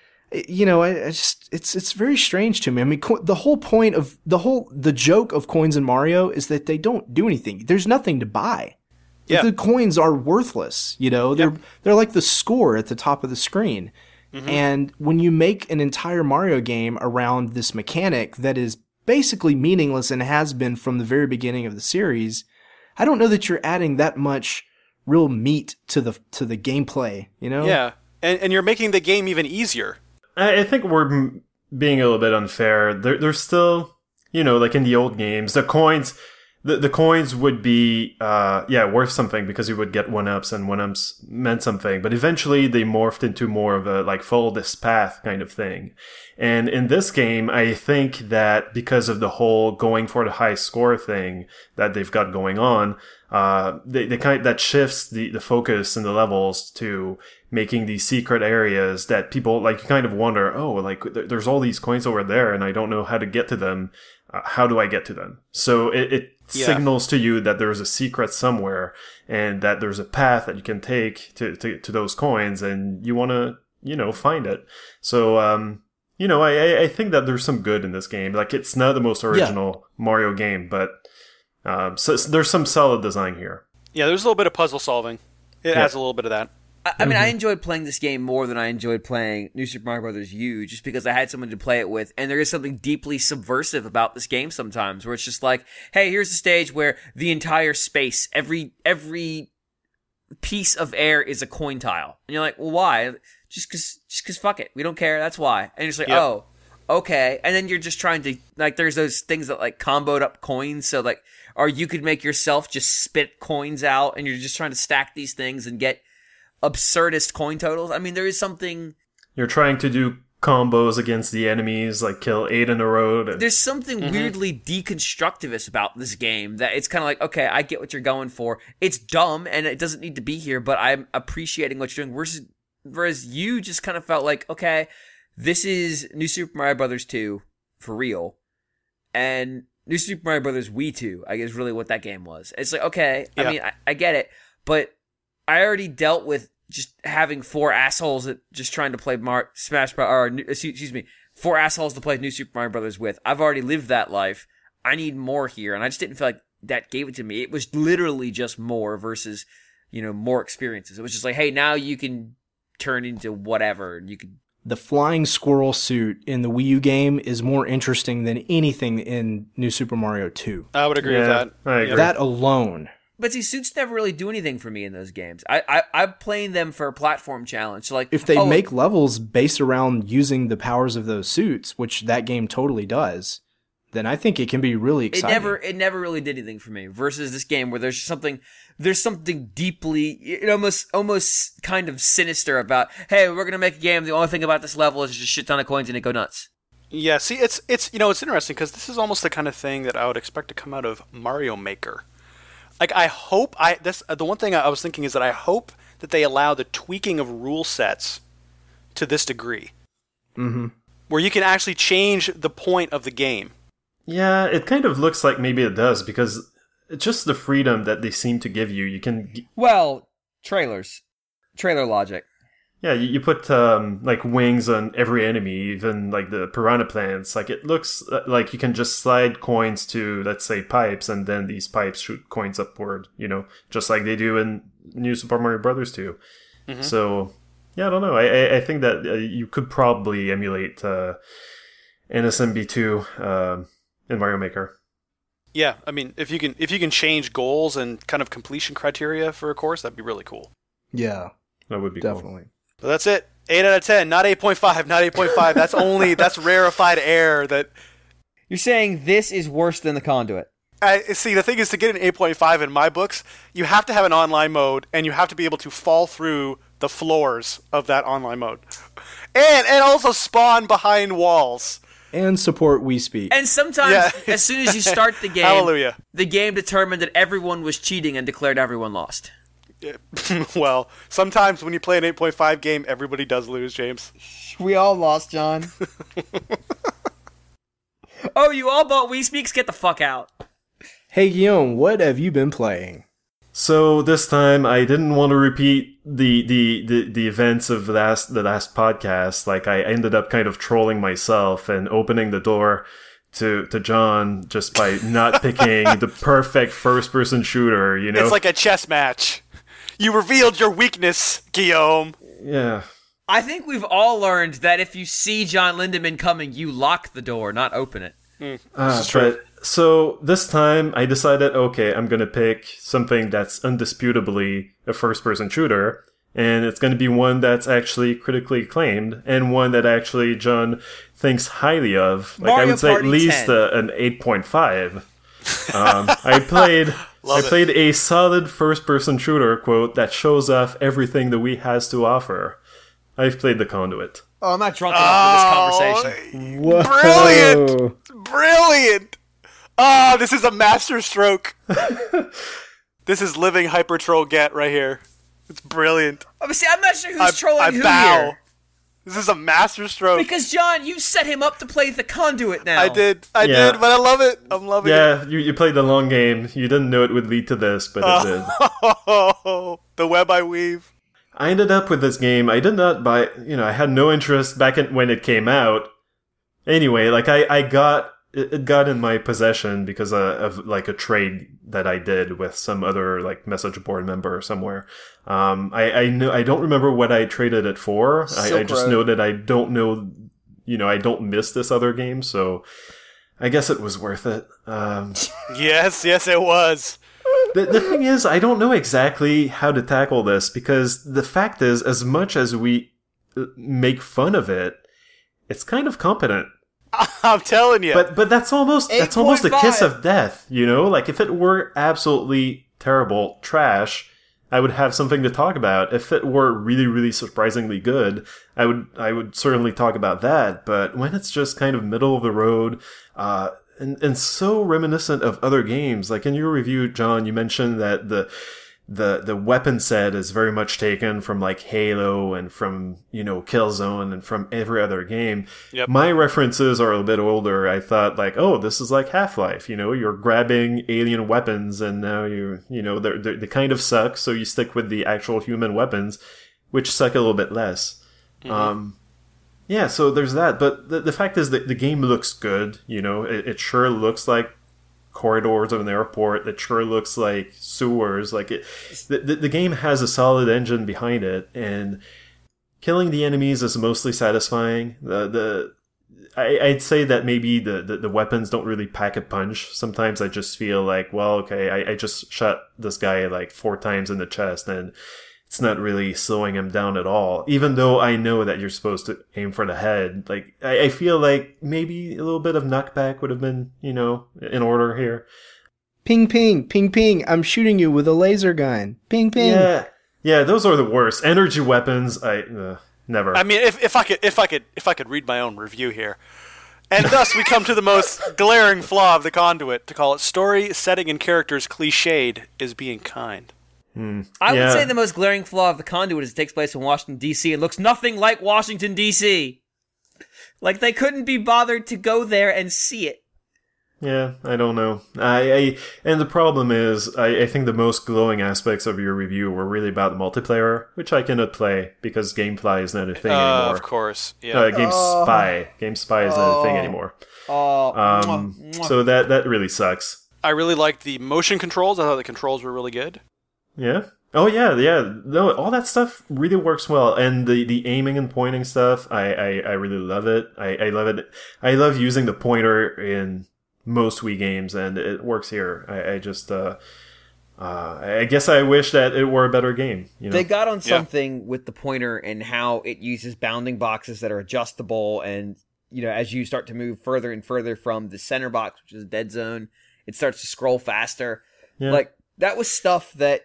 you know, I, I just, it's it's very strange to me. I mean, co- the whole point of, the whole, the joke of coins in Mario is that they don't do anything. There's nothing to buy. Yeah. The coins are worthless, you know. They're they're like the score at the top of the screen. Mm-hmm. And when you make an entire Mario game around this mechanic that is basically meaningless and has been from the very beginning of the series, I don't know that you're adding that much real meat to the to the gameplay, you know? Yeah, and, and you're making the game even easier. I, I think we're m- being a little bit unfair. There, there's still, you know, like in the old games, the coins, the, the coins would be, uh, yeah, worth something because you would get one-ups and one-ups meant something. But eventually they morphed into more of a, like, follow this path kind of thing. And in this game, I think that because of the whole going for the high score thing that they've got going on, uh, they, they kind of, that shifts the, the focus in the levels to making these secret areas that people, like, kind of wonder, oh, like, th- there's all these coins over there and I don't know how to get to them. Uh, how do I get to them? So it, it Yeah. signals to you that there's a secret somewhere and that there's a path that you can take to, to, to those coins and you want to, you know, find it. So, um, you know, I, I think that there's some good in this game. Like, it's not the most original Mario game, but um, so, so there's some solid design here. Yeah, there's a little bit of puzzle solving. It Yeah. adds a little bit of that. I, I mean, I enjoyed playing this game more than I enjoyed playing New Super Mario Bros. U, just because I had someone to play it with, and there is something deeply subversive about this game sometimes, where it's just like, hey, here's a stage where the entire space, every every piece of air is a coin tile, and you're like, well, why? Just because, just because, fuck it, we don't care. That's why. And you're just like, Yep. oh, okay. And then you're just trying to, like, there's those things that like comboed up coins, so like, or you could make yourself just spit coins out, and you're just trying to stack these things and get absurdist coin totals. I mean, there is something. You're trying to do combos against the enemies, like kill eight in a row. To- There's something Mm-hmm. weirdly deconstructivist about this game that it's kind of like, okay, I get what you're going for. It's dumb and it doesn't need to be here, but I'm appreciating what you're doing. Versus, whereas you just kind of felt like, okay, this is New Super Mario Brothers two for real, and New Super Mario Brothers Wii two, I guess, is really what that game was. It's like, okay, Yeah. I mean, I, I get it, but I already dealt with just having four assholes that just trying to play Mar- Smash Bros. Or excuse me, four assholes to play New Super Mario Brothers with. I've already lived that life. I need more here, and I just didn't feel like that gave it to me. It was literally just more versus, you know, more experiences. It was just like, hey, now you can turn into whatever. You can. The flying squirrel suit in the Wii U game is more interesting than anything in New Super Mario two. I would agree Yeah, with that. I agree. That alone. But see, suits never really do anything for me in those games. I, I, I'm playing them for a platform challenge. So like, If they oh, make levels based around using the powers of those suits, which that game totally does, then I think it can be really It exciting. never, it never really did anything for me. Versus this game where there's something, there's something deeply, it almost, almost kind of sinister about. Hey, we're gonna make a game. The only thing about this level is just a shit ton of coins and it go nuts. Yeah, see, it's it's you know it's interesting because this is almost the kind of thing that I would expect to come out of Mario Maker. Like, I hope I this the one thing I was thinking is that I hope that they allow the tweaking of rule sets to this degree, Mm-hmm. where you can actually change the point of the game. Yeah, it kind of looks like maybe it does because it's just the freedom that they seem to give you. You can, Well, trailers, trailer logic. yeah, you, you put um, like wings on every enemy, even like the piranha plants. Like it looks like you can just slide coins to, let's say, pipes, and then these pipes shoot coins upward. You know, just like they do in New Super Mario Brothers two. Mm-hmm. So yeah, I don't know. I I, I think that uh, you could probably emulate uh, N S M B two um, in Mario Maker. Yeah, I mean, if you can if you can change goals and kind of completion criteria for a course, that'd be really cool. Yeah, That would be definitely. cool. But that's it. Eight out of ten, not eight point five, not eight point five. That's only that's rarefied air. That You're saying this is worse than the Conduit. I see. The thing is, to get an eight point five in my books, you have to have an online mode, and you have to be able to fall through the floors of that online mode, and and also spawn behind walls. And support We Speak. And sometimes, Yeah. as soon as you start the game, Hallelujah. the game determined that everyone was cheating and declared everyone lost. Well, sometimes when you play an eight point five game, everybody does lose, James. We all lost, John. Oh, you all bought We Speaks? Get the fuck out. Hey, Guillaume, what have you been playing? So this time I didn't want to repeat the the, the, the events of the last the last podcast. Like I ended up kind of trolling myself and opening the door to to John just by not picking the perfect first person shooter, you know? It's like a chess match. You revealed your weakness, Guillaume. Yeah. I think we've all learned that if you see John Lindemann coming, you lock the door, not open it. Uh, but so this time I decided, okay, I'm gonna pick something that's undisputably a first-person shooter, and it's gonna be one that's actually critically acclaimed, and one that actually John thinks highly of. Like Mario I would say, Party at least ten. a, an eight point five. Um, I played, I Love it. played a solid first-person shooter quote that shows off everything the Wii has to offer. I've played The Conduit. Oh, I'm not drunk enough for this conversation. Whoa. Brilliant! Brilliant! Ah, this is a master stroke. This is living Hyper Troll Get right here. It's brilliant. Oh, see, I'm not sure who's I, trolling I who bow. here. This is a master stroke. Because, John, you set him up to play the Conduit now. I did. I Yeah. did, but I love it. I'm loving it. Yeah, you, you played the long game. You didn't know it would lead to this, but it did. Oh, the web I weave. I ended up with this game. I did not buy, you know, I had no interest back in, when it came out. Anyway, like I, I got, it, it got in my possession because uh, of like a trade that I did with some other like message board member somewhere. Um, I, I know, I don't remember what I traded it for. I, I Silk just Road. know that I don't know, you know, I don't miss this other game. So I guess it was worth it. Um, Yes, yes, it was. The, the thing is, I don't know exactly how to tackle this because the fact is, as much as we uh, make fun of it, it's kind of competent. I'm telling you. But but that's almost that's almost a eight point kiss five. of death, you know? Like if it were absolutely terrible trash, I would have something to talk about. If it were really really surprisingly good, I would I would certainly talk about that. But when it's just kind of middle of the road, uh And, and so reminiscent of other games. Like in your review, John, you mentioned that the the the weapon set is very much taken from like Halo and from, you know, Killzone and from every other game. Yep. My references are a bit older. I thought like, oh, this is like Half-Life. You know, you're grabbing alien weapons and now you you know they're, they're, they kind of suck. So you stick with the actual human weapons, which suck a little bit less. Mm-hmm. Um, Yeah, so there's that, but the, the fact is that the game looks good, you know, it, it sure looks like corridors of an airport, it sure looks like sewers, like it, the, the, the game has a solid engine behind it, and killing the enemies is mostly satisfying. The, the, I, I'd say that maybe the, the, the weapons don't really pack a punch. Sometimes I just feel like, well, okay, I, I just shot this guy like four times in the chest, and it's not really slowing him down at all. Even though I know that you're supposed to aim for the head, like I, I feel like maybe a little bit of knockback would have been, you know, in order here. Ping, ping, ping, ping. I'm shooting you with a laser gun. Ping, ping. Yeah, yeah, those are the worst. Energy weapons, I uh, never. I mean, if, if I could, if I could, if I could read my own review here, and thus we come to the most glaring flaw of the Conduit. To call it story, setting, and characters cliched is being kind. I Yeah. would say the most glaring flaw of the Conduit is it takes place in Washington, D C. It looks nothing like Washington, D C. Like they couldn't be bothered to go there and see it. Yeah, I don't know. I, I and the problem is, I, I think the most glowing aspects of your review were really about the multiplayer, which I cannot play because GameFly is not a thing Uh, anymore. of course, yeah. Uh, GameSpy, GameSpy is not a thing anymore. Oh, Um, mwah, mwah. so that that really sucks. I really liked the motion controls. I thought the controls were really good. Yeah. Oh yeah, yeah. No, all that stuff really works well, and the, the aiming and pointing stuff, I, I, I really love it. I, I love it. I love using the pointer in most Wii games, and it works here. I, I just, uh, uh, I guess I wish that it were a better game. You know? They got on something yeah. with the pointer and how it uses bounding boxes that are adjustable, and you know, as you start to move further and further from the center box, which is a dead zone, it starts to scroll faster. Yeah. Like that was stuff that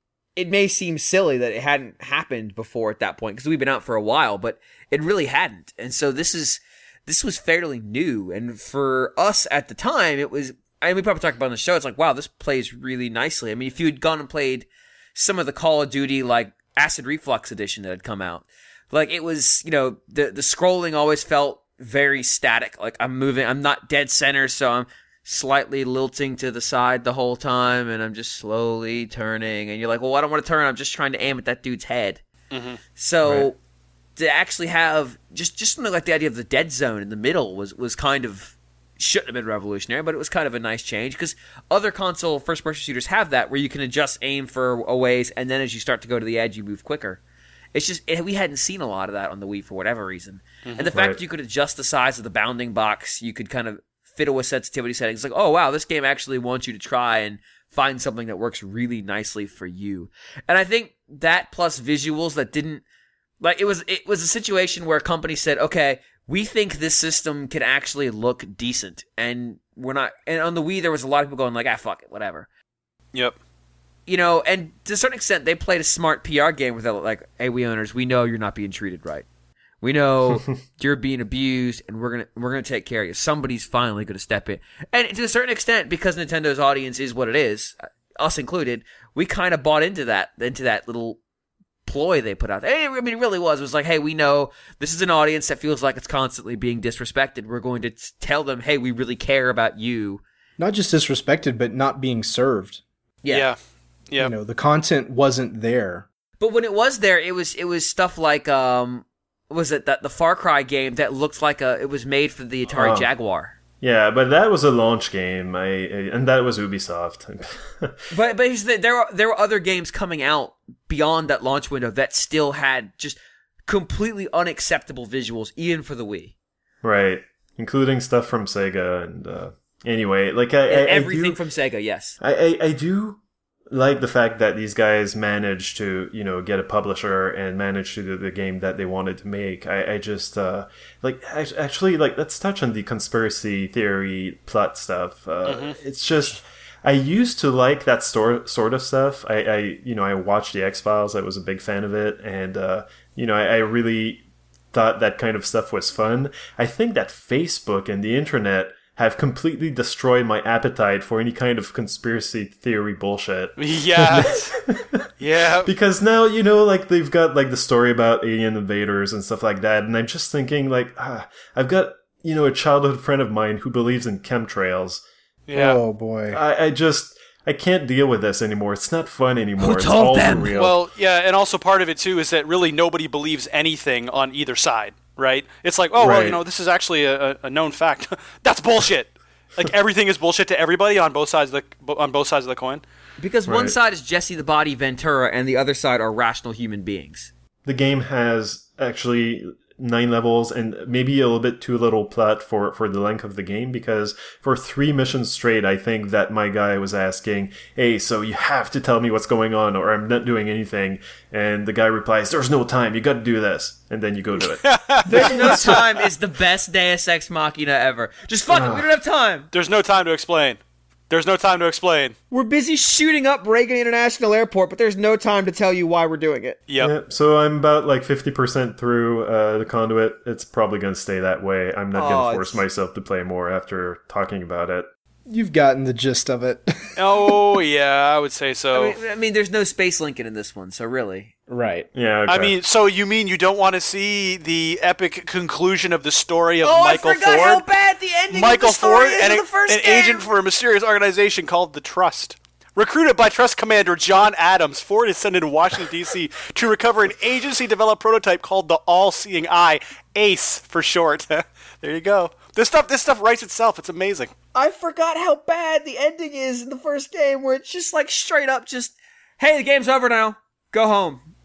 it may seem silly that it hadn't happened before at that point because we've been out for a while, but it really hadn't. And so this is this was fairly new, and for us at the time, it was. I mean, we probably talked about it on the show. It's like, wow, this plays really nicely. I mean, if you had gone and played some of the Call of Duty, like Acid Reflux edition that had come out, like it was, you know, the the scrolling always felt very static. Like I'm moving, I'm not dead center, so I'm slightly lilting to the side the whole time, and I'm just slowly turning. And you're like, well, I don't want to turn. I'm just trying to aim at that dude's head. Mm-hmm. So right. to actually have just just something like the idea of the dead zone in the middle was was kind of. Shouldn't have been revolutionary, but it was kind of a nice change because other console first-person shooters have that where you can adjust aim for a ways, and then as you start to go to the edge, you move quicker. It's just it, we hadn't seen a lot of that on the Wii for whatever reason, mm-hmm. and the fact right. that you could adjust the size of the bounding box, you could kind of fiddle with sensitivity settings. Like, oh wow, this game actually wants you to try and find something that works really nicely for you. And I think that plus visuals that didn't like it was it was a situation where a company said, okay. We think this system can actually look decent, and we're not. And on the Wii, there was a lot of people going like, "Ah, fuck it, whatever." Yep. You know, and to a certain extent, they played a smart P R game with it, like, "Hey, Wii owners, we know you're not being treated right. We know you're being abused, and we're gonna we're gonna take care of you. Somebody's finally gonna step in." And to a certain extent, because Nintendo's audience is what it is, us included, we kind of bought into that into that little. Ploy they put out there. I mean, it really was. It was like, hey, we know this is an audience that feels like it's constantly being disrespected. We're going to tell them, hey, we really care about you. Not just disrespected, but not being served. Yeah. Yeah. Yeah. You know, the content wasn't there. But when it was there, it was it was stuff like, um, was it that the Far Cry game that looked like a, it was made for the Atari oh. Jaguar. Yeah, but that was a launch game, I, I and that was Ubisoft. but but here's the, there were there were other games coming out beyond that launch window that still had just completely unacceptable visuals, even for the Wii. Right, including stuff from Sega and uh, anyway, like I, I everything I do, from Sega, yes. I, I I do like the fact that these guys managed to, you know, get a publisher and manage to do the game that they wanted to make. I, I just, uh, like, actually, like, let's touch on the conspiracy theory plot stuff. Uh, mm-hmm. It's just, I used to like that sort sort of stuff. I, I, you know, I watched the X-Files. I was a big fan of it. And, uh, you know, I, I really thought that kind of stuff was fun. I think that Facebook and the internet have completely destroyed my appetite for any kind of conspiracy theory bullshit. Yeah. yeah. Because now, you know, like, they've got, like, the story about alien invaders and stuff like that, and I'm just thinking, like, ah, I've got, you know, a childhood friend of mine who believes in chemtrails. Yeah. Oh, boy. I, I just... I can't deal with this anymore. It's not fun anymore. Who it's told all them? real. Well, yeah, and also part of it, too, is that really nobody believes anything on either side, right? It's like, oh, right. well, you know, this is actually a, a known fact. That's bullshit. Like, everything is bullshit to everybody on both sides of the on both sides of the coin. Because right. one side is Jesse the Body Ventura, and the other side are rational human beings. The game has actually nine levels and maybe a little bit too little plot for, for the length of the game, because for three missions straight, I think that my guy was asking, hey, so you have to tell me what's going on or I'm not doing anything. And the guy replies, there's no time, you got to do this. And then you go do it. There's no time is the best Deus Ex Machina ever. Just fuck it, we don't have time. There's no time to explain. There's no time to explain. We're busy shooting up Reagan International Airport, but there's no time to tell you why we're doing it. Yep. Yeah, so I'm about like fifty percent through uh, the Conduit. It's probably going to stay that way. I'm not Oh, going to force it's- myself to play more after talking about it. You've gotten the gist of it. Oh, yeah, I would say so. I mean, I mean, there's no space linking in this one, so really. Right. Yeah, okay. I mean, so you mean you don't want to see the epic conclusion of the story of Oh, Michael I forgot Ford? how bad the ending Michael of the story Ford, is an, of the first an game. agent for a mysterious organization called the Trust. Recruited by Trust Commander John Adams, Ford is sent into Washington, D C to recover an agency-developed prototype called the All-Seeing Eye, ACE for short. There you go. This stuff, this stuff writes itself. It's amazing. I forgot how bad the ending is in the first game, where it's just Just like straight up, just hey, the game's over now. Go home.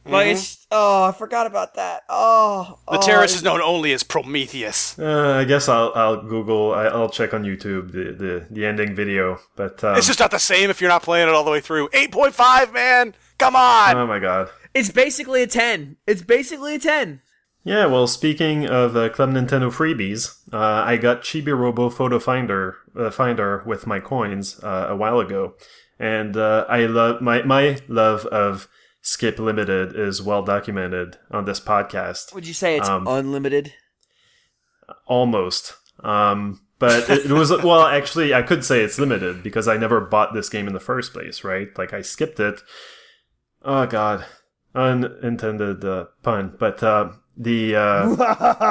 Like, it's, oh, I forgot about that. Oh, The oh, terrorist is known only as Prometheus. Uh, I guess I'll I'll Google. I- I'll check on YouTube the the, the ending video. But um, It's just not the same if you're not playing it all the way through. eight point five, man! Come on! oh my god. It's basically a ten. It's basically a ten. Yeah, well, speaking of uh, Club Nintendo freebies, uh, I got Chibi Robo Photo Finder uh, Finder with my coins uh, a while ago, and uh, I love my my love of Skip Limited is well documented on this podcast. Would you say it's Um, unlimited? Almost. Um, but it, it was, well, actually, I could say it's limited because I never bought this game in the first place, right? Like, I skipped it. Oh, God. Unintended uh, pun. But uh, the... Uh, Oh,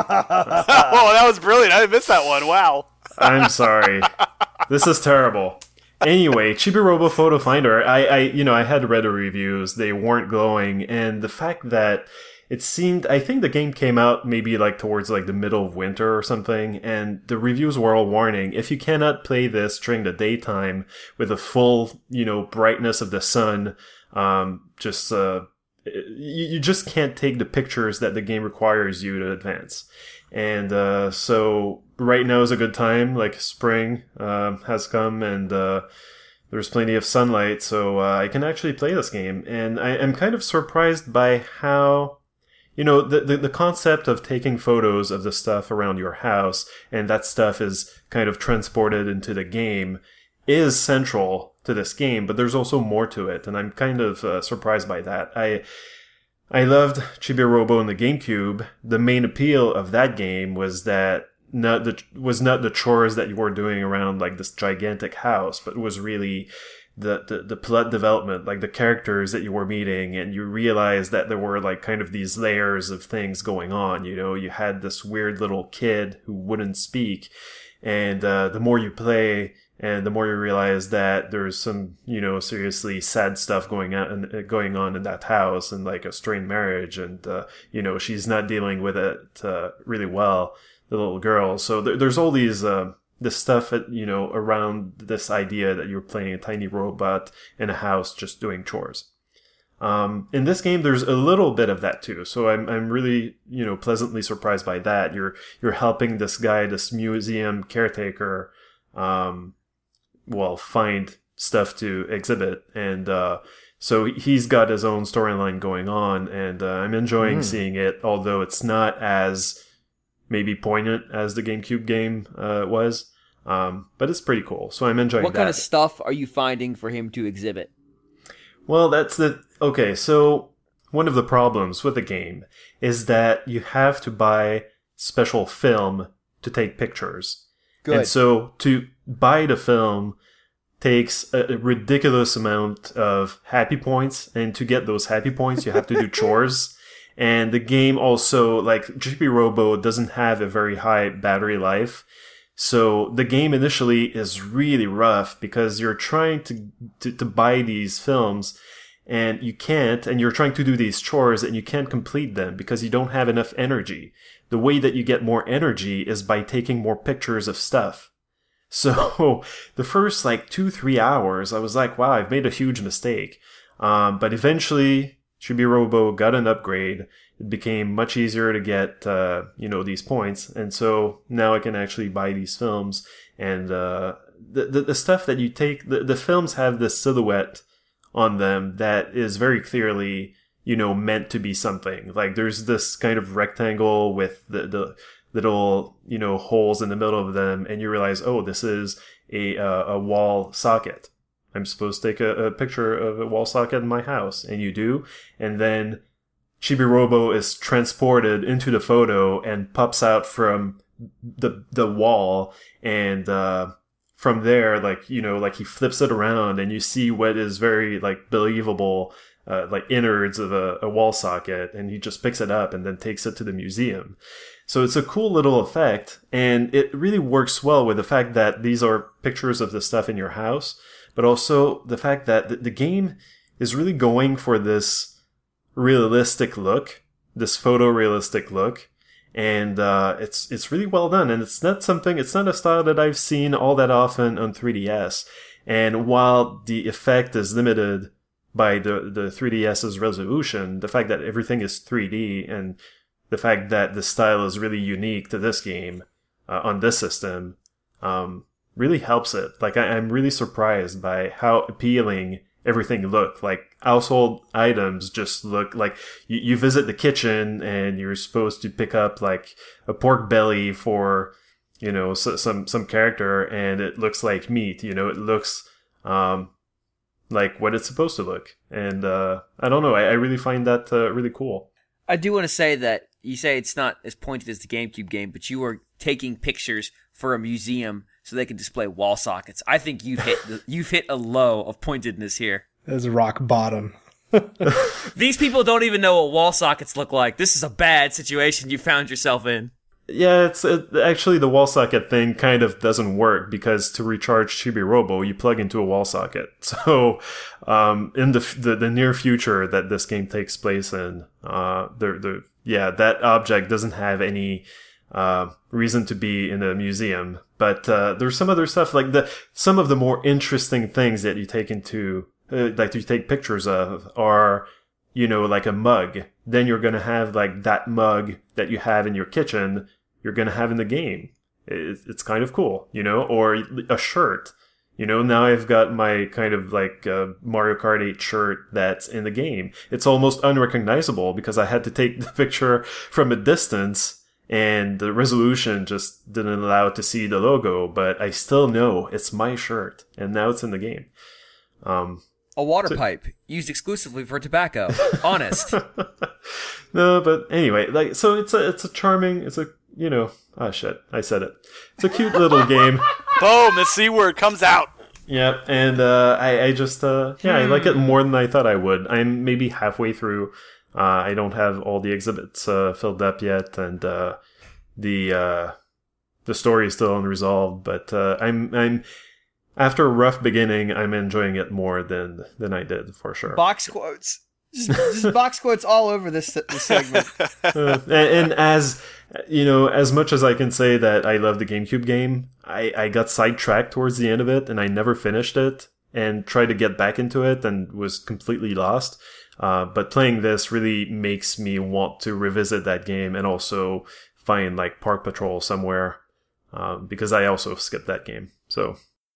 that was brilliant. I missed that one. Wow. I'm sorry. This is terrible. Anyway, Chibi Robo Photo Finder, I, I, you know, I had read the reviews. They weren't glowing. And the fact that it seemed, I think the game came out maybe like towards like the middle of winter or something. And the reviews were all warning. If you cannot play this during the daytime with the full, you know, brightness of the sun, um, just, uh, you, you just can't take the pictures that the game requires you to advance. And uh, so right now is a good time. Like spring uh, has come, and uh, there's plenty of sunlight, so uh, I can actually play this game. And I am kind of surprised by how, you know, the, the the concept of taking photos of the stuff around your house, and that stuff is kind of transported into the game, is central to this game. But there's also more to it, and I'm kind of uh, surprised by that. I. I loved Chibi Robo in the GameCube. The main appeal of that game was that not the was not the chores that you were doing around like this gigantic house, but was really the, the, the plot development, like the characters that you were meeting, and you realized that there were like kind of these layers of things going on. You know, you had this weird little kid who wouldn't speak, and uh, the more you play, and the more you realize that there's some, you know, seriously sad stuff going on, going on in that house, and like a strained marriage, and uh, you know, she's not dealing with it uh, really well, the little girl. So there, there's all these uh, this stuff that, you know, around this idea that you're playing a tiny robot in a house just doing chores. Um, in this game, there's a little bit of that too. So I'm I'm really, you know, pleasantly surprised by that. You're you're helping this guy, this museum caretaker, um, well, find stuff to exhibit, and uh, so he's got his own storyline going on, and uh, I'm enjoying mm. seeing it, although it's not as maybe poignant as the GameCube game uh, was, um, but it's pretty cool, so I'm enjoying what that. What kind of stuff are you finding for him to exhibit? Well, that's the... Okay, so one of the problems with the game is that you have to buy special film to take pictures. Good. And so to buy the film takes a ridiculous amount of happy points, and to get those happy points, you have to do chores. And the game also, like, Chibi Robo doesn't have a very high battery life. So the game initially is really rough because you're trying to, to, to buy these films, and you can't, and you're trying to do these chores, and you can't complete them because you don't have enough energy. The way that you get more energy is by taking more pictures of stuff. So the first like two, three hours, I was like, wow, I've made a huge mistake. Um, but eventually, Chibi Robo got an upgrade. It became much easier to get, uh, you know, these points. And so now I can actually buy these films. And uh, the, the the stuff that you take, the, the films have this silhouette on them that is very clearly, you know, meant to be something. Like there's this kind of rectangle with the, the little, you know, holes in the middle of them, and you realize, oh, this is a uh, a wall socket. I'm supposed to take a, a picture of a wall socket in my house, and you do, and then Chibi Robo is transported into the photo and pops out from the the wall, and uh, from there, like, you know, like he flips it around, and you see what is very like believable, uh, like innards of a, a wall socket, and he just picks it up and then takes it to the museum. So it's a cool little effect, and it really works well with the fact that these are pictures of the stuff in your house, but also the fact that the, the game is really going for this realistic look, this photorealistic look, and uh, it's it's really well done, and it's not something, it's not a style that I've seen all that often on three D S, and while the effect is limited by the, the three D S's resolution, the fact that everything is three D, and the fact that the style is really unique to this game uh, on this system, um, really helps it. Like, I, I'm really surprised by how appealing everything looked. Like, household items just look like you, you visit the kitchen and you're supposed to pick up like a pork belly for, you know, so, some some character, and it looks like meat. You know, it looks um like what it's supposed to look. And uh I don't know, I, I really find that uh, really cool. I do want to say that you say it's not as pointed as the GameCube game, but you are taking pictures for a museum so they can display wall sockets. I think you've hit the, you've hit a low of pointedness here. That's rock bottom. These people don't even know what wall sockets look like. This is a bad situation you found yourself in. Yeah, it's it, actually the wall socket thing kind of doesn't work, because to recharge Chibi Robo, you plug into a wall socket. So, um, in the, the the near future that this game takes place in, uh, the the yeah that object doesn't have any uh reason to be in a museum. But uh, there's some other stuff, like the some of the more interesting things that you take into uh, like you take pictures of are, you know, like a mug. Then you're going to have like that mug that you have in your kitchen, you're going to have in the game. It's kind of cool, you know, or a shirt. You know, now I've got my kind of like uh, Mario Kart eight shirt that's in the game. It's almost unrecognizable because I had to take the picture from a distance and the resolution just didn't allow it to see the logo, but I still know it's my shirt, and now it's in the game. Um, A water so, pipe used exclusively for tobacco. Honest. No, but anyway, like, so it's a it's a charming, it's a, you know, ah, shit, I said it. It's a cute little game. Boom, the C word comes out. Yeah, and uh, I I just uh, yeah, I like it more than I thought I would. I'm maybe halfway through. Uh, I don't have all the exhibits uh, filled up yet, and uh, the uh, the story is still unresolved. But uh, I'm I'm. After a rough beginning, I'm enjoying it more than than I did, for sure. Box quotes. Just, just box quotes all over this, this segment. uh, and, and as, you know, as much as I can say that I love the GameCube game, I, I got sidetracked towards the end of it, and I never finished it, and tried to get back into it, and was completely lost. Uh, but playing this really makes me want to revisit that game, and also find, like, Park Patrol somewhere, um, because I also skipped that game, so...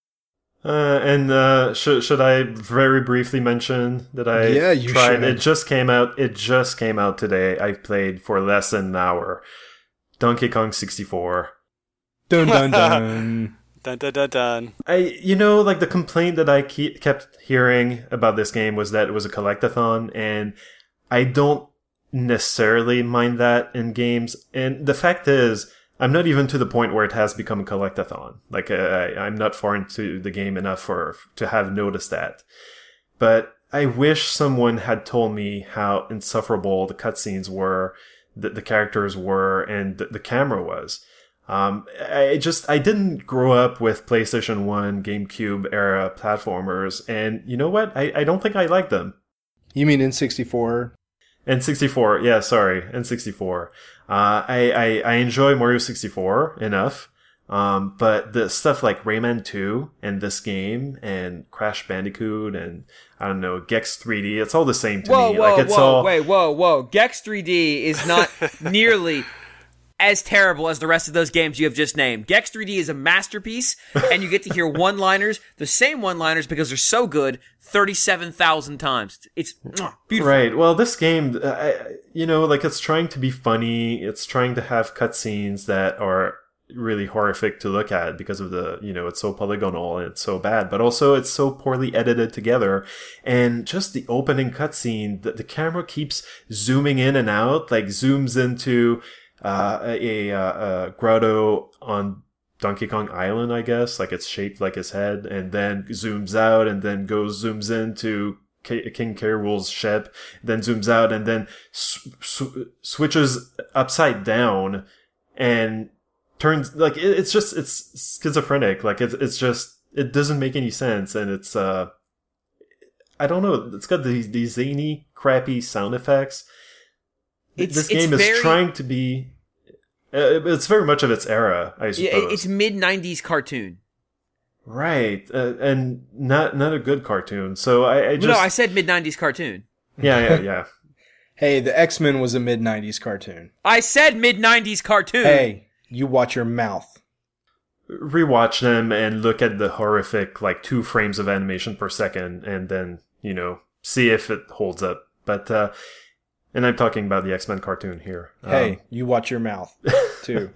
Uh, and uh, should should I very briefly mention that I yeah, you tried? Should. It just came out. It just came out today. I've played for less than an hour. Donkey Kong sixty-four. Dun dun dun. Dun dun dun dun. I you know like the complaint that I keep, kept hearing about this game was that it was a collectathon, and I don't necessarily mind that in games. And the fact is, I'm not even to the point where it has become a collectathon. Like, I, I'm not far into the game enough for to have noticed that. But I wish someone had told me how insufferable the cutscenes were, the, the characters were, and the, the camera was. Um, I just, I didn't grow up with PlayStation one, GameCube era platformers, and you know what? I, I don't think I like them. You mean N sixty-four? N sixty-four, yeah, sorry, N sixty-four. Uh, I, I, I enjoy Mario sixty-four enough, um, but the stuff like Rayman two and this game and Crash Bandicoot and, I don't know, Gex three D, it's all the same to whoa, me. Whoa, like, it's whoa, all... wait, whoa, whoa. Gex three D is not nearly as terrible as the rest of those games you have just named. Gex three D is a masterpiece, and you get to hear one-liners, the same one-liners because they're so good, thirty-seven thousand times. It's beautiful. Right. Well, this game, uh, you know, like, it's trying to be funny. It's trying to have cutscenes that are really horrific to look at because of the, you know, it's so polygonal and it's so bad, but also it's so poorly edited together. And just the opening cutscene, the, the camera keeps zooming in and out, like zooms into uh, a, a, a grotto on Donkey Kong Island, I guess, like it's shaped like his head, and then zooms out and then goes, zooms into K- King K. Rool's ship, then zooms out and then sw- sw- switches upside down and turns, like, it, it's just, it's schizophrenic. Like, it's, it's just, it doesn't make any sense. And it's, uh, I don't know, it's got these, these zany, crappy sound effects. It's, this it's game is very... trying to be, uh, it's very much of its era, I suppose. Yeah, it's mid nineties cartoon. Right, uh, and not not a good cartoon. So I, I just No, I said mid nineties cartoon. yeah yeah yeah. Hey, the X-Men was a mid nineties cartoon. I said mid nineties cartoon. Hey, you watch your mouth. Rewatch them and look at the horrific like two frames of animation per second, and then you know see if it holds up. But uh, and I'm talking about the X-Men cartoon here. Hey, Um, you watch your mouth too.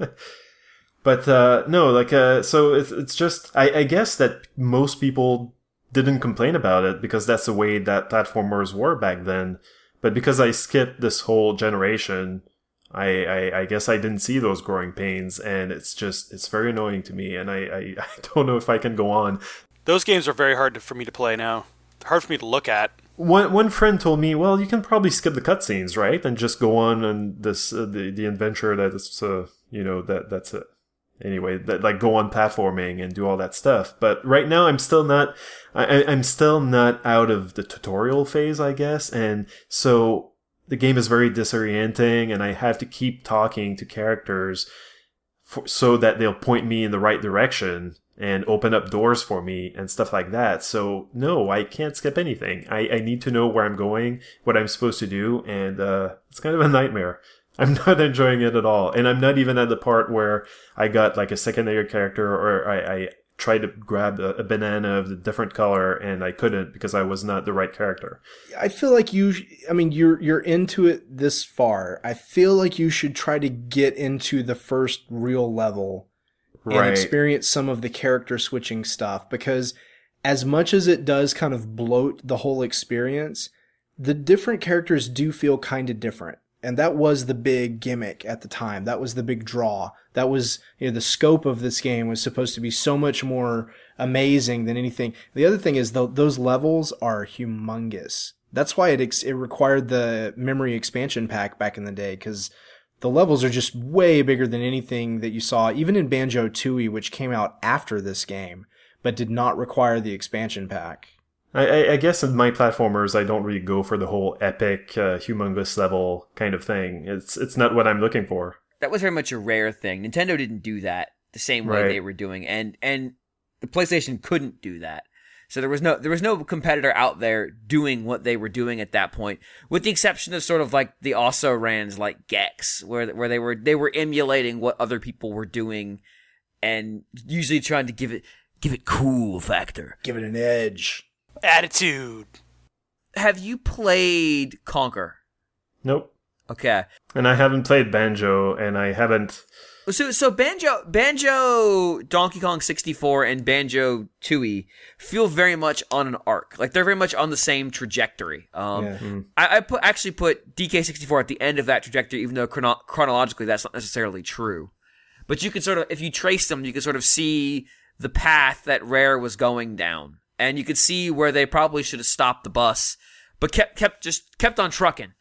But uh, no, like uh, so it's it's just I, I guess that most people didn't complain about it because that's the way that platformers were back then. But because I skipped this whole generation, I, I I guess I didn't see those growing pains, and it's just it's very annoying to me, and I, I, I don't know if I can go on. Those games are very hard to, for me to play now. Hard for me to look at. One one friend told me, well, you can probably skip the cutscenes, right, and just go on and this uh, the the adventure that is uh, you know that that's it. Anyway, that like go on platforming and do all that stuff. But right now, I'm still not. I, I'm still not out of the tutorial phase, I guess, and so the game is very disorienting, and I have to keep talking to characters for, so that they'll point me in the right direction and open up doors for me and stuff like that. So no, I can't skip anything. I, I need to know where I'm going, what I'm supposed to do, and uh, it's kind of a nightmare. I'm not enjoying it at all. And I'm not even at the part where I got like a secondary character or I, I tried to grab a, a banana of a different color and I couldn't because I was not the right character. I feel like you, I mean, you're, you're into it this far. I feel like you should try to get into the first real level and Right. experience some of the character switching stuff, because as much as it does kind of bloat the whole experience, the different characters do feel kind of different. And that was the big gimmick at the time. That was the big draw. That was, you know, the scope of this game was supposed to be so much more amazing than anything. The other thing is, though, those levels are humongous. That's why it ex- it required the memory expansion pack back in the day, because the levels are just way bigger than anything that you saw, even in Banjo-Tooie, which came out after this game, but did not require the expansion pack. I, I, I guess in my platformers, I don't really go for the whole epic, uh, humongous level kind of thing. It's it's not what I'm looking for. That was very much a rare thing. Nintendo didn't do that the same way Right. they were doing, and and the PlayStation couldn't do that. So there was no there was no competitor out there doing what they were doing at that point, with the exception of sort of like the also rans like Gex, where where they were they were emulating what other people were doing, and usually trying to give it give it cool factor. Give it an edge. Attitude. Have you played Conquer? Nope. Okay. And I haven't played Banjo, and I haven't... So, so Banjo, Banjo, Donkey Kong sixty-four, and Banjo-Tooie feel very much on an arc. Like they're very much on the same trajectory. Um, Yeah. I, I put actually put D K sixty-four at the end of that trajectory, even though chrono- chronologically that's not necessarily true. But you can sort of, if you trace them, you can sort of see the path that Rare was going down, and you could see where they probably should have stopped the bus, but kept kept just kept on trucking.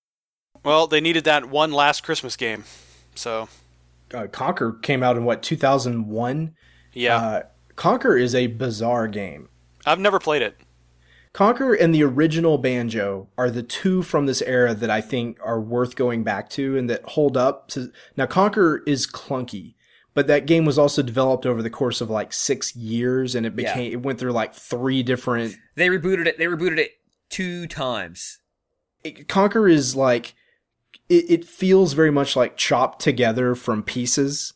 Well, they needed that one last Christmas game. So, Uh, Conquer came out in what, two thousand one? yeah. Uh, Conquer is a bizarre game. I've never played it. Conquer and the original Banjo are the two from this era that I think are worth going back to and that hold up to. Now, Conquer is clunky, but that game was also developed over the course of like six years, and it became Yeah. it went through like three different. They rebooted it. They rebooted it two times. It, Conquer is like it, it feels very much like chopped together from pieces,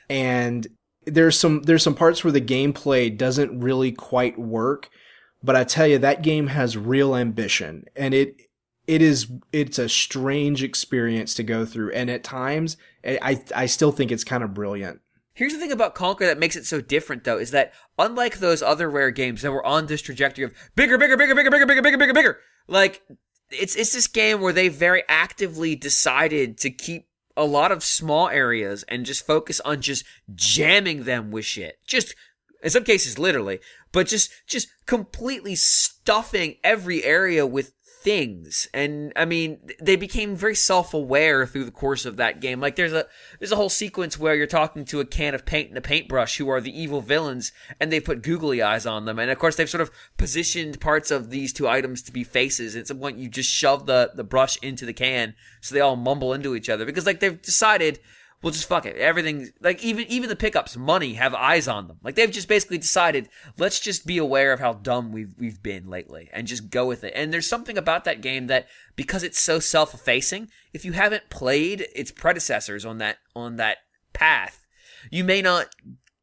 and there's some there's some parts where the gameplay doesn't really quite work. But I tell you, that game has real ambition, and it it is it's a strange experience to go through, and at times I I still think it's kind of brilliant. Here's the thing about Conquer that makes it so different, though, is that unlike those other Rare games that were on this trajectory of bigger, bigger, bigger, bigger, bigger, bigger, bigger, bigger, bigger, like it's it's this game where they very actively decided to keep a lot of small areas and just focus on just jamming them with shit, just. In some cases, literally, but just, just completely stuffing every area with things. And, I mean, they became very self-aware through the course of that game. Like, there's a, there's a whole sequence where you're talking to a can of paint and a paintbrush who are the evil villains, and they put googly eyes on them. And, of course, they've sort of positioned parts of these two items to be faces. And at some point, you just shove the, the brush into the can so they all mumble into each other. Because, like, they've decided, Well, just fuck it. Everything, like even even the pickups, money have eyes on them. Like they've just basically decided, let's just be aware of how dumb we've we've been lately and just go with it. And there's something about that game that, because it's so self-effacing, if you haven't played its predecessors on that on that path, you may not.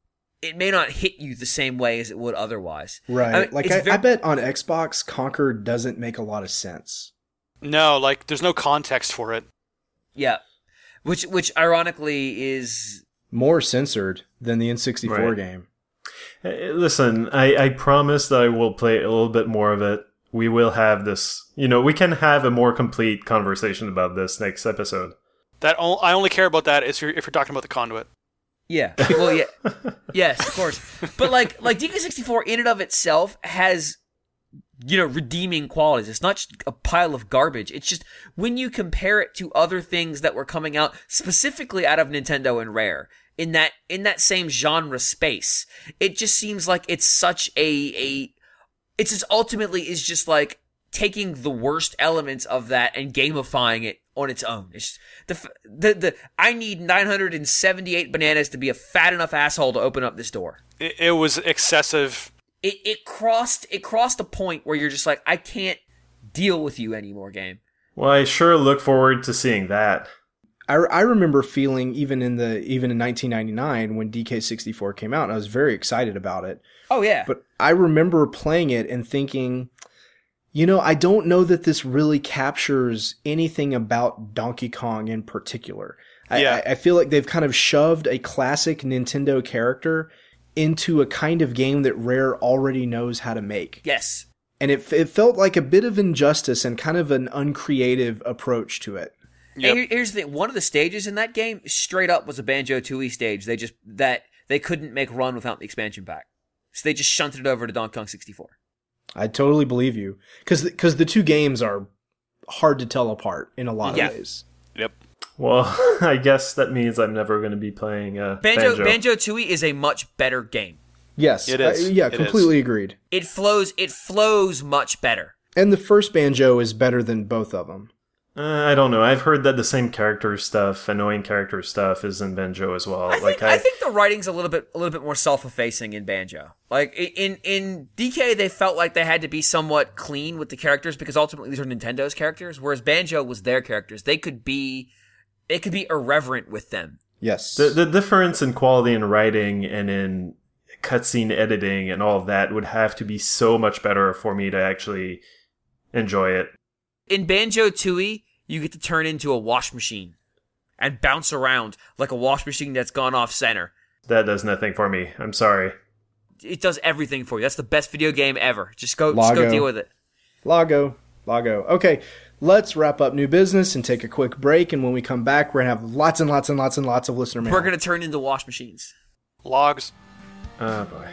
It may not hit you the same way as it would otherwise. Right. I mean, like I, very- I bet on Xbox, Conquer doesn't make a lot of sense. No, like there's no context for it. Yeah. Which, which ironically is more censored than the N sixty-four right. game. Hey, listen, I, I promise that I will play a little bit more of it. We will have this, you know, we can have a more complete conversation about this next episode. That o- I only care about that if you're, if you're talking about the Conduit. Yeah. Well, yeah. Yes, of course. But like, like D K sixty-four in and of itself has, you know, redeeming qualities. It's not just a pile of garbage. It's just when you compare it to other things that were coming out specifically out of Nintendo and Rare in that in that same genre space, it just seems like it's such a a it's just ultimately is just like taking the worst elements of that and gamifying it on its own. It's the the the I need nine hundred seventy-eight bananas to be a fat enough asshole to open up this door. It, it was excessive. It it crossed it crossed a point where you're just like, I can't deal with you anymore, game. Well, I sure look forward to seeing that. I, I remember feeling even in the even in nineteen ninety-nine when D K sixty-four came out, and I was very excited about it. Oh yeah. But I remember playing it and thinking, you know, I don't know that this really captures anything about Donkey Kong in particular. I, Yeah. I, I feel like they've kind of shoved a classic Nintendo character into a kind of game that Rare already knows how to make. Yes. And it it felt like a bit of injustice and kind of an uncreative approach to it. Yep. And here- here's the thing. One of the stages in that game straight up was a Banjo-Tooie stage. They just that they couldn't make run without the expansion pack. So they just shunted it over to Donkey Kong sixty-four. I totally believe you. Because because the two games are hard to tell apart in a lot Yeah. of ways. Yep. Well, I guess that means I'm never going to be playing uh, Banjo Banjo. Banjo-Tooie is a much better game. Yes. It is. Uh, yeah, It completely agreed. It flows it flows much better. And the first Banjo is better than both of them. Uh, I don't know. I've heard that the same character stuff, annoying character stuff, is in Banjo as well. I like think, I, think the writing's a little bit a little bit more self-effacing in Banjo. Like i- in in D K, they felt like they had to be somewhat clean with the characters because ultimately these are Nintendo's characters, whereas Banjo was their characters. They could be they could be irreverent with them. Yes. the the difference in quality in writing and in cutscene editing and all of that would have to be so much better for me to actually enjoy it. In Banjo-Tooie, you get to turn into a wash machine and bounce around like a wash machine that's gone off center. That does nothing for me. I'm sorry. It does everything for you. That's the best video game ever. Just go, just Lago. go deal with it. Lago. Lago. Okay, let's wrap up new business and take a quick break. And when we come back, we're going to have lots and lots and lots and lots of listener mail. We're gonna turn into wash machines. Logs. Oh, boy.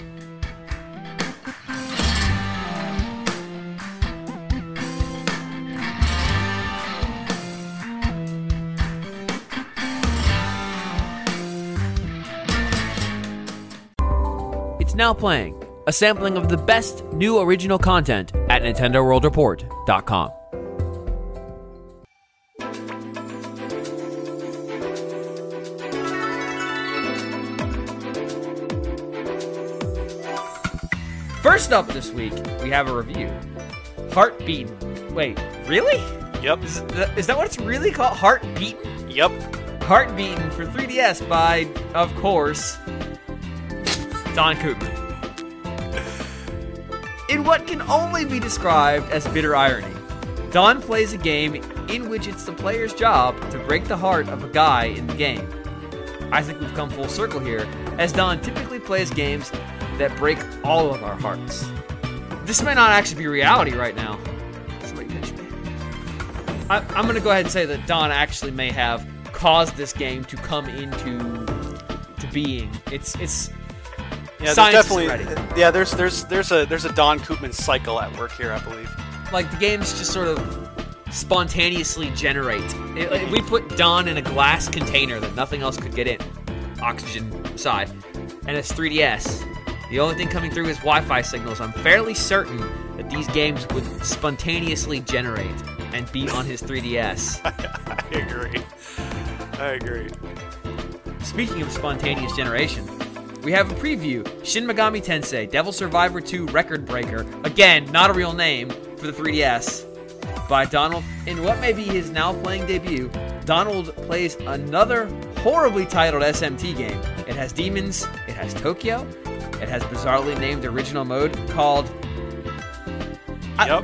It's now playing, a sampling of the best new original content at Nintendo World Report dot com. First up this week, we have a review. Heartbeaten. Wait, really? Yep. Is that, is that what it's really called? Heartbeaten? Yep. Heartbeaten for three D S by, of course, Don Koopman. In what can only be described as bitter irony, Don plays a game in which it's the player's job to break the heart of a guy in the game. I think we've come full circle here, as Don typically plays games that break all of our hearts. This may not actually be reality right now. Somebody pinch me. I, I'm going to go ahead and say that Don actually may have caused this game to come into to being. It's it's Yeah, science there's is definitely. ready. Yeah, there's there's there's a there's a Don Koopman cycle at work here, I believe. Like the games just sort of spontaneously generate. It- like, if we put Don in a glass container that nothing else could get in, oxygen aside, and it's three D S, the only thing coming through is Wi-Fi signals. I'm fairly certain that these games would spontaneously generate and be on his three D S. I agree. I agree. Speaking of spontaneous generation, we have a preview, Shin Megami Tensei, Devil Survivor two Record Breaker, again, not a real name, for the three D S, by Donald. In what may be his now playing debut, Donald plays another horribly titled S M T game. It has demons, it has Tokyo, it has bizarrely named original mode called... Yep.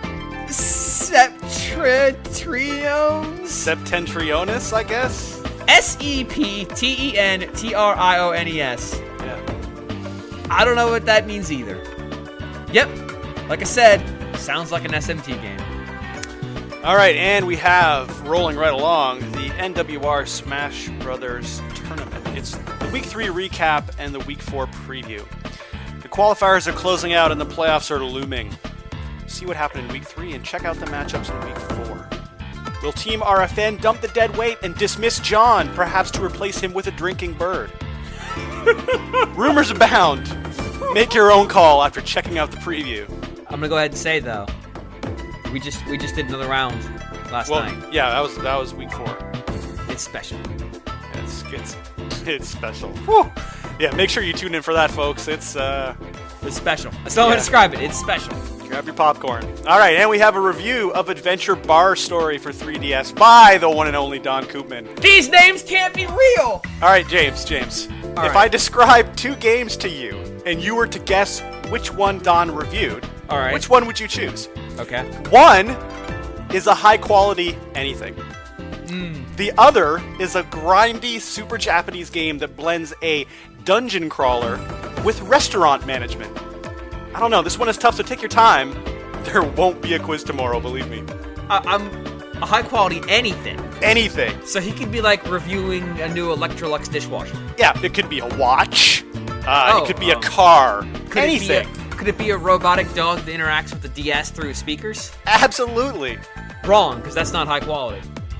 Septentriones? Septentriones, I guess? S E P T E N T R I O N E S. Yeah. I don't know what that means either. Yep, like I said, sounds like an S M T game. All right, and we have, rolling right along, the N W R Smash Brothers Tournament. It's the Week three recap and the Week four preview. The qualifiers are closing out and the playoffs are looming. See what happened in Week three and check out the matchups in Week four. Will Team R F N dump the dead weight and dismiss John, perhaps to replace him with a drinking bird? Rumors abound. Make your own call after checking out the preview. I'm gonna go ahead and say though, we just we just did another round last Well, night. yeah, that was that was Week four. It's special. It's it's it's special. Whew. Yeah, make sure you tune in for that, folks. It's uh, It's special. That's not how to Yeah. describe it. It's special. grab your popcorn. All right, and we have a review of Adventure Bar Story for three D S by the one and only Don Koopman. These names can't be real. All right, James, James. All if right. I describe two games to you and you were to guess which one Don reviewed, All right. which one would you choose? Okay. One is a high quality anything. Mm. The other is a grindy super Japanese game that blends a dungeon crawler with restaurant management. I don't know, this one is tough, so take your time. There won't be a quiz tomorrow, believe me. I, I'm a high quality anything. Anything. So he could be like reviewing a new Electrolux dishwasher. Yeah, it could be a watch. Uh, Oh, it could be um, a car. Could Anything. It be a, could it be a robotic dog that interacts with the D S through his speakers? Absolutely. Wrong, because that's not high quality.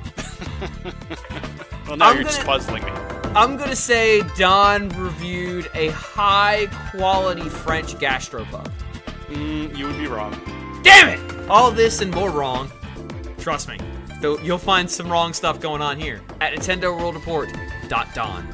Well, now I'm you're just gonna- puzzling me. I'm gonna say Don reviewed a high quality French gastropub. Mm, you would be wrong. Damn it! All this and more wrong. Trust me. Though you'll find some wrong stuff going on here at Nintendo World Report dot don.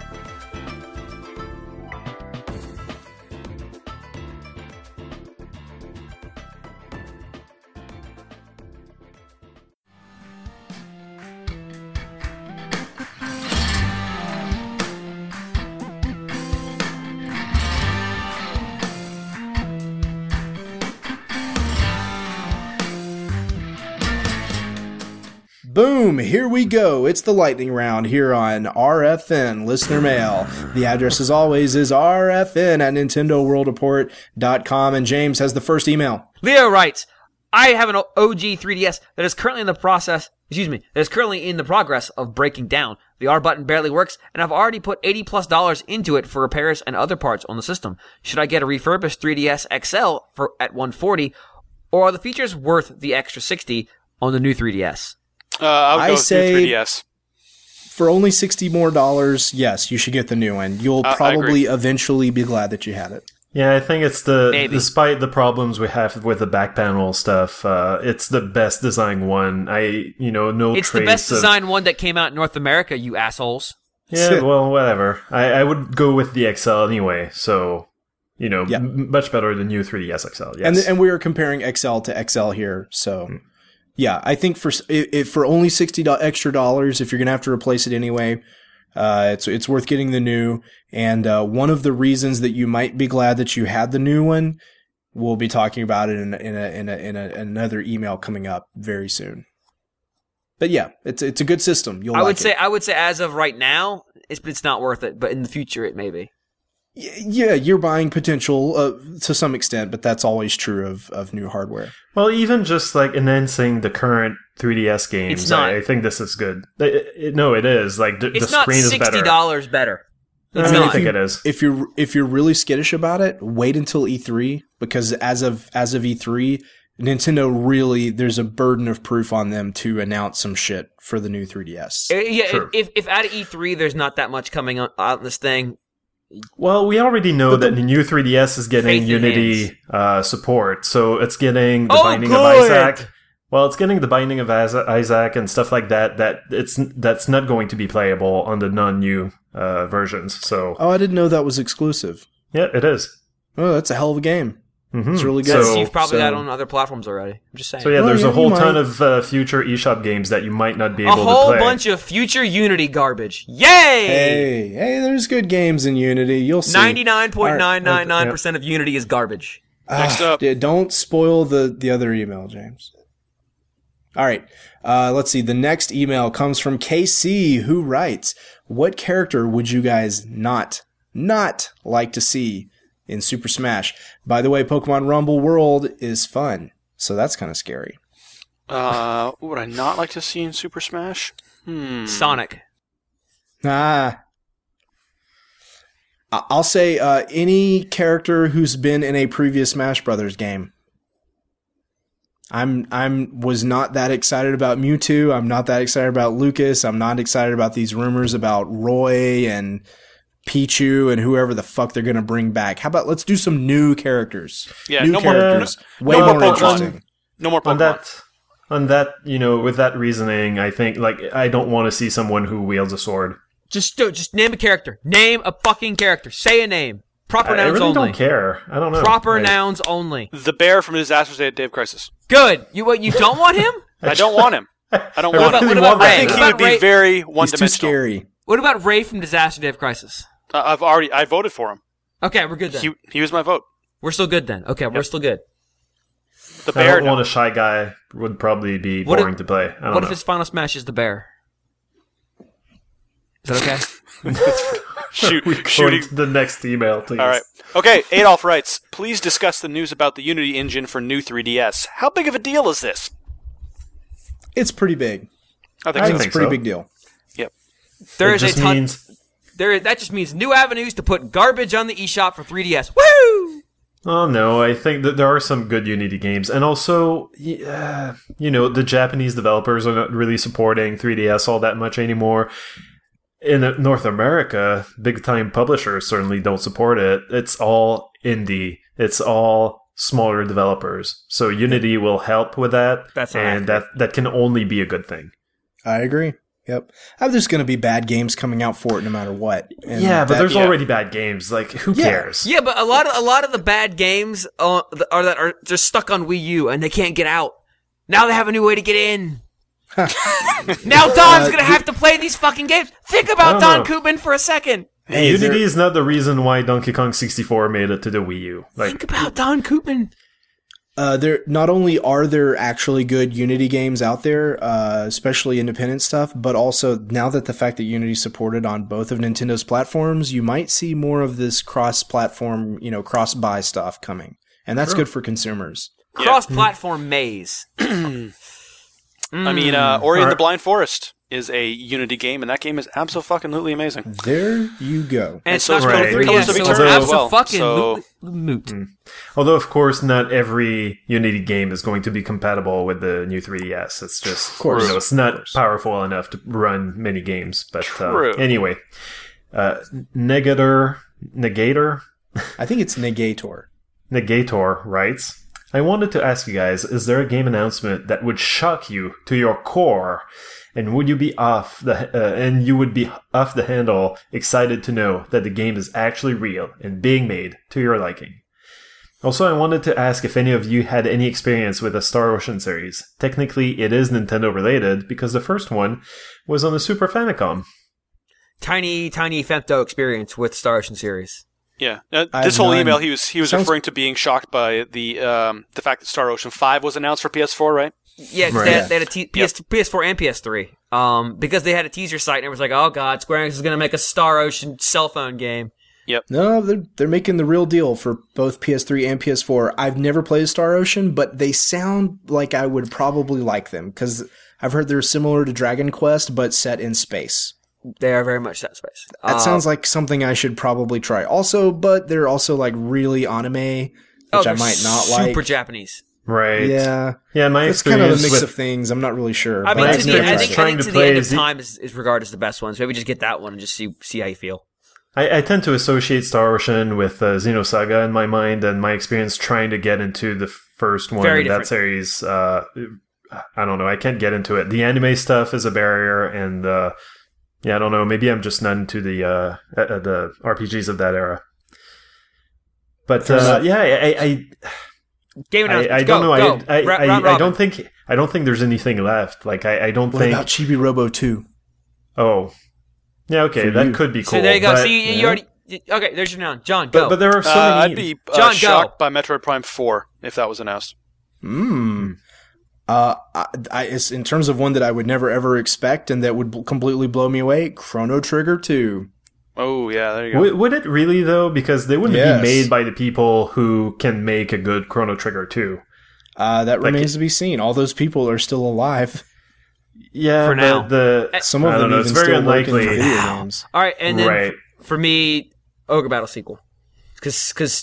Boom, here we go. It's the lightning round here on R F N Listener Mail. The address, as always, is R F N at Nintendo World Report dot com, and James has the first email. Leo writes, I have an O G three D S that is currently in the process, excuse me, that is currently in the progress of breaking down. The R button barely works, and I've already put eighty plus dollars into it for repairs and other parts on the system. Should I get a refurbished three D S X L for at one hundred forty dollars, or are the features worth the extra sixty dollars on the new three D S? Uh, I'll I go say- through three D S. For only sixty more dollars, yes, you should get the new one. You'll Uh, I probably agree. eventually be glad that you had it. Yeah, I think it's the, Maybe. despite the problems we have with the back panel stuff, uh, it's the best designed one. I, you know, no It's trace the best of- designed one that came out in North America, you assholes. Yeah, well, whatever. I, I would go with the X L anyway, so, you know, Yeah. m- much better than new three D S X L, yes. And and we are comparing X L to X L here, so yeah, I think for s- if, if for only sixty do- extra dollars, if you're gonna have to replace it anyway, uh, it's it's worth getting the new. And uh, one of the reasons that you might be glad that you had the new one, we'll be talking about it in a, in a, in a, in a, another email coming up very soon. But yeah, it's it's a good system. You'll I like would say it. I would say as of right now, it's it's not worth it, but in the future it may be. Y- yeah, you're buying potential uh, to some extent, but that's always true of of new hardware. Well, even just like enhancing the current three D S games, It's not. I, I think this is good. It, it- no, it is. Like, the, the It's not screen is sixty better. dollars better. I It's don't not. think it is. If you're if you're really skittish about it, wait until E three, because as of as of E three, Nintendo really there's a burden of proof on them to announce some shit for the new three D S. Uh, Yeah, True. if if at E three there's not that much coming on, out in this thing, Well, we already know But that the- the new three D S is getting Faith in Unity hands. uh, support, so it's getting the Oh, Binding good! of Isaac, Well, it's getting the Binding of Isaac and stuff like that. That it's that's not going to be playable on the non-new uh, versions. So, oh, I didn't know that was exclusive. Yeah, it is. Oh, that's a hell of a game. Mm-hmm. It's really good. So, you've probably so, got it on other platforms already. I'm just saying. So yeah, well, there's yeah, a whole you ton might. of uh, future eShop games that you might not be a able to play. whole bunch of future Unity garbage. Yay! Hey, hey, there's good games in Unity. You'll see. ninety-nine point nine nine nine percent of Unity is garbage. Next Ah, up. yeah, don't spoil the, the other email, James. All right. Uh, let's see. The next email comes from K C, who writes, what character would you guys not, not like to see in Super Smash? By the way, Pokemon Rumble World is fun, so that's kind of scary. Uh, what would I not like to see in Super Smash? Hmm. Sonic. Ah. I- I'll say uh, any character who's been in a previous Smash Brothers game. I'm I'm was not that excited about Mewtwo. I'm not that excited about Lucas. I'm not excited about these rumors about Roy and Pichu and whoever the fuck they're gonna bring back. How about let's do some new characters? Yeah, new no more- characters, way no more more Pokemon. interesting. No more Pokemon. On that, on that, you know, with that reasoning, I think like I don't want to see someone who wields a sword. Just do, just name a character. Name a fucking character. Say a name. Proper I, I nouns really only. don't care. I don't know. Proper I, nouns only. The bear from Disaster's Day at Day of Crisis. Good. You what? You don't want him? I don't want him. I don't I want about- him. what really about want I Ray? that think What he guy. would about be Ray? very He's too one-dimensional. scary. What about Ray from Disaster Day of Crisis? Uh, I've already I voted for him. Okay, we're good then. He he was my vote. We're still good then. Okay, we're still good. The I bear. don't no. want a shy guy. Would probably be What if- boring to play. I don't What know. if his final smash is the bear? Is that okay? Shoot, we go shooting. to the next email, please. All right. Okay, Adolf writes, please discuss the news about the Unity engine for new three D S. How big of a deal is this? It's pretty big. I think I so. It's a think pretty so. big deal. Yep. There It is a just ton. means. There, that just means new avenues to put garbage on the eShop for three D S. Woo! Oh no, I think that there are some good Unity games, and also, yeah, you know, the Japanese developers are not really supporting three D S all that much anymore. In North America, big-time publishers certainly don't support it. It's all indie. It's all smaller developers. So Unity will help with that, That's not and that that can only be a good thing. I agree. Yep. Uh, There's going to be bad games coming out for it no matter what. And yeah, but that- there's yeah. already bad games. Like, who Yeah. cares? Yeah, but a lot of a lot of the bad games uh, are that are just stuck on Wii U and they can't get out. Now they have a new way to get in. Now Don's Uh, gonna have to play these fucking games. Think I about don't Don know. Koopman for a second. Hey, Unity there- is not the reason why Donkey Kong sixty-four made it to the Wii U. Like, Think about Don Koopman. Uh, there not only are there actually good Unity games out there, uh, especially independent stuff, but also now that the fact that Unity is supported on both of Nintendo's platforms, you might see more of this cross-platform, you know, cross-buy stuff coming, and that's good for consumers. Yeah. Cross-platform maze. I mean, uh, Ori and Alright. the Blind Forest is a Unity game, and that game is absolutely amazing. There you go. And it's so not is for Right. three D S, Colors so of it's Eternity as well. fucking So- moot. although of course not every Unity game is going to be compatible with the new three D S. It's just, course. you know, it's not powerful enough to run many games. But True. uh, anyway, uh, Negator, Negator, I think it's Negator. Negator writes, I wanted to ask you guys, is there a game announcement that would shock you to your core? And would you be off the uh, and you would be off the handle excited to know that the game is actually real and being made to your liking? Also, I wanted to ask if any of you had any experience with the Star Ocean series. Technically, it is Nintendo related because the first one was on the Super Famicom. Tiny, tiny femto experience with Star Ocean series. Yeah, uh, I this have whole none. email he was he was Sounds- referring to being shocked by the um, the fact that Star Ocean five was announced for P S four, right? Yeah, 'cause Right. they, had, they had a te- P S, P S four and P S three. Um, because they had a teaser site and it was like, oh god, Square Enix is gonna make a Star Ocean cell phone game. No, they're they're making the real deal for both P S three and P S four. I've never played Star Ocean, but they sound like I would probably like them because I've heard they're similar to Dragon Quest, but set in space. They are very much that space. That Uh, sounds like something I should probably try. Also, but they're also like really anime, which oh, I they're might not super like. Japanese. Right. Yeah, Yeah, my it's kind of a experience mix with of things. I'm not really sure. I but mean, My to the, never I tried think, it. I trying think to to the play end of Z- time is, is regarded as the best one. So maybe just get that one and just see see how you feel. I, I tend to associate Star Ocean with uh, Xenosaga in my mind, and my experience trying to get into the first one Very in that different. series uh, I don't know. I can't get into it. The anime stuff is a barrier, and uh, yeah, I don't know. Maybe I'm just not into the uh, uh, the R P Gs of that era. But uh, yeah, I I, Game I, I go, don't know. Go. I I, Ra- I, round I robin. don't think I don't think there's anything left. Like I, I don't What think. about Chibi Robo two? Oh, yeah. Okay, For that you. could be cool. So there you go. But, See, you, you yeah. already. Okay, there's your noun. John, go. but, but there are so Uh, many. I'd be uh, John, go. shocked by Metroid Prime four if that was announced. Hmm. Uh, I, I, it's in terms of one that I would never ever expect and that would bl- completely blow me away. Chrono Trigger two. Oh yeah, there you go. Would, would it really though? Because they wouldn't Yes. be made by the people who can make a good Chrono Trigger two. Uh, that Like remains it- to be seen. All those people are still alive. Yeah, For but now. the Some of I them don't know, even it's very still working unlikely. for video games. All right, and then Right. f- for me, Ogre Battle sequel, because because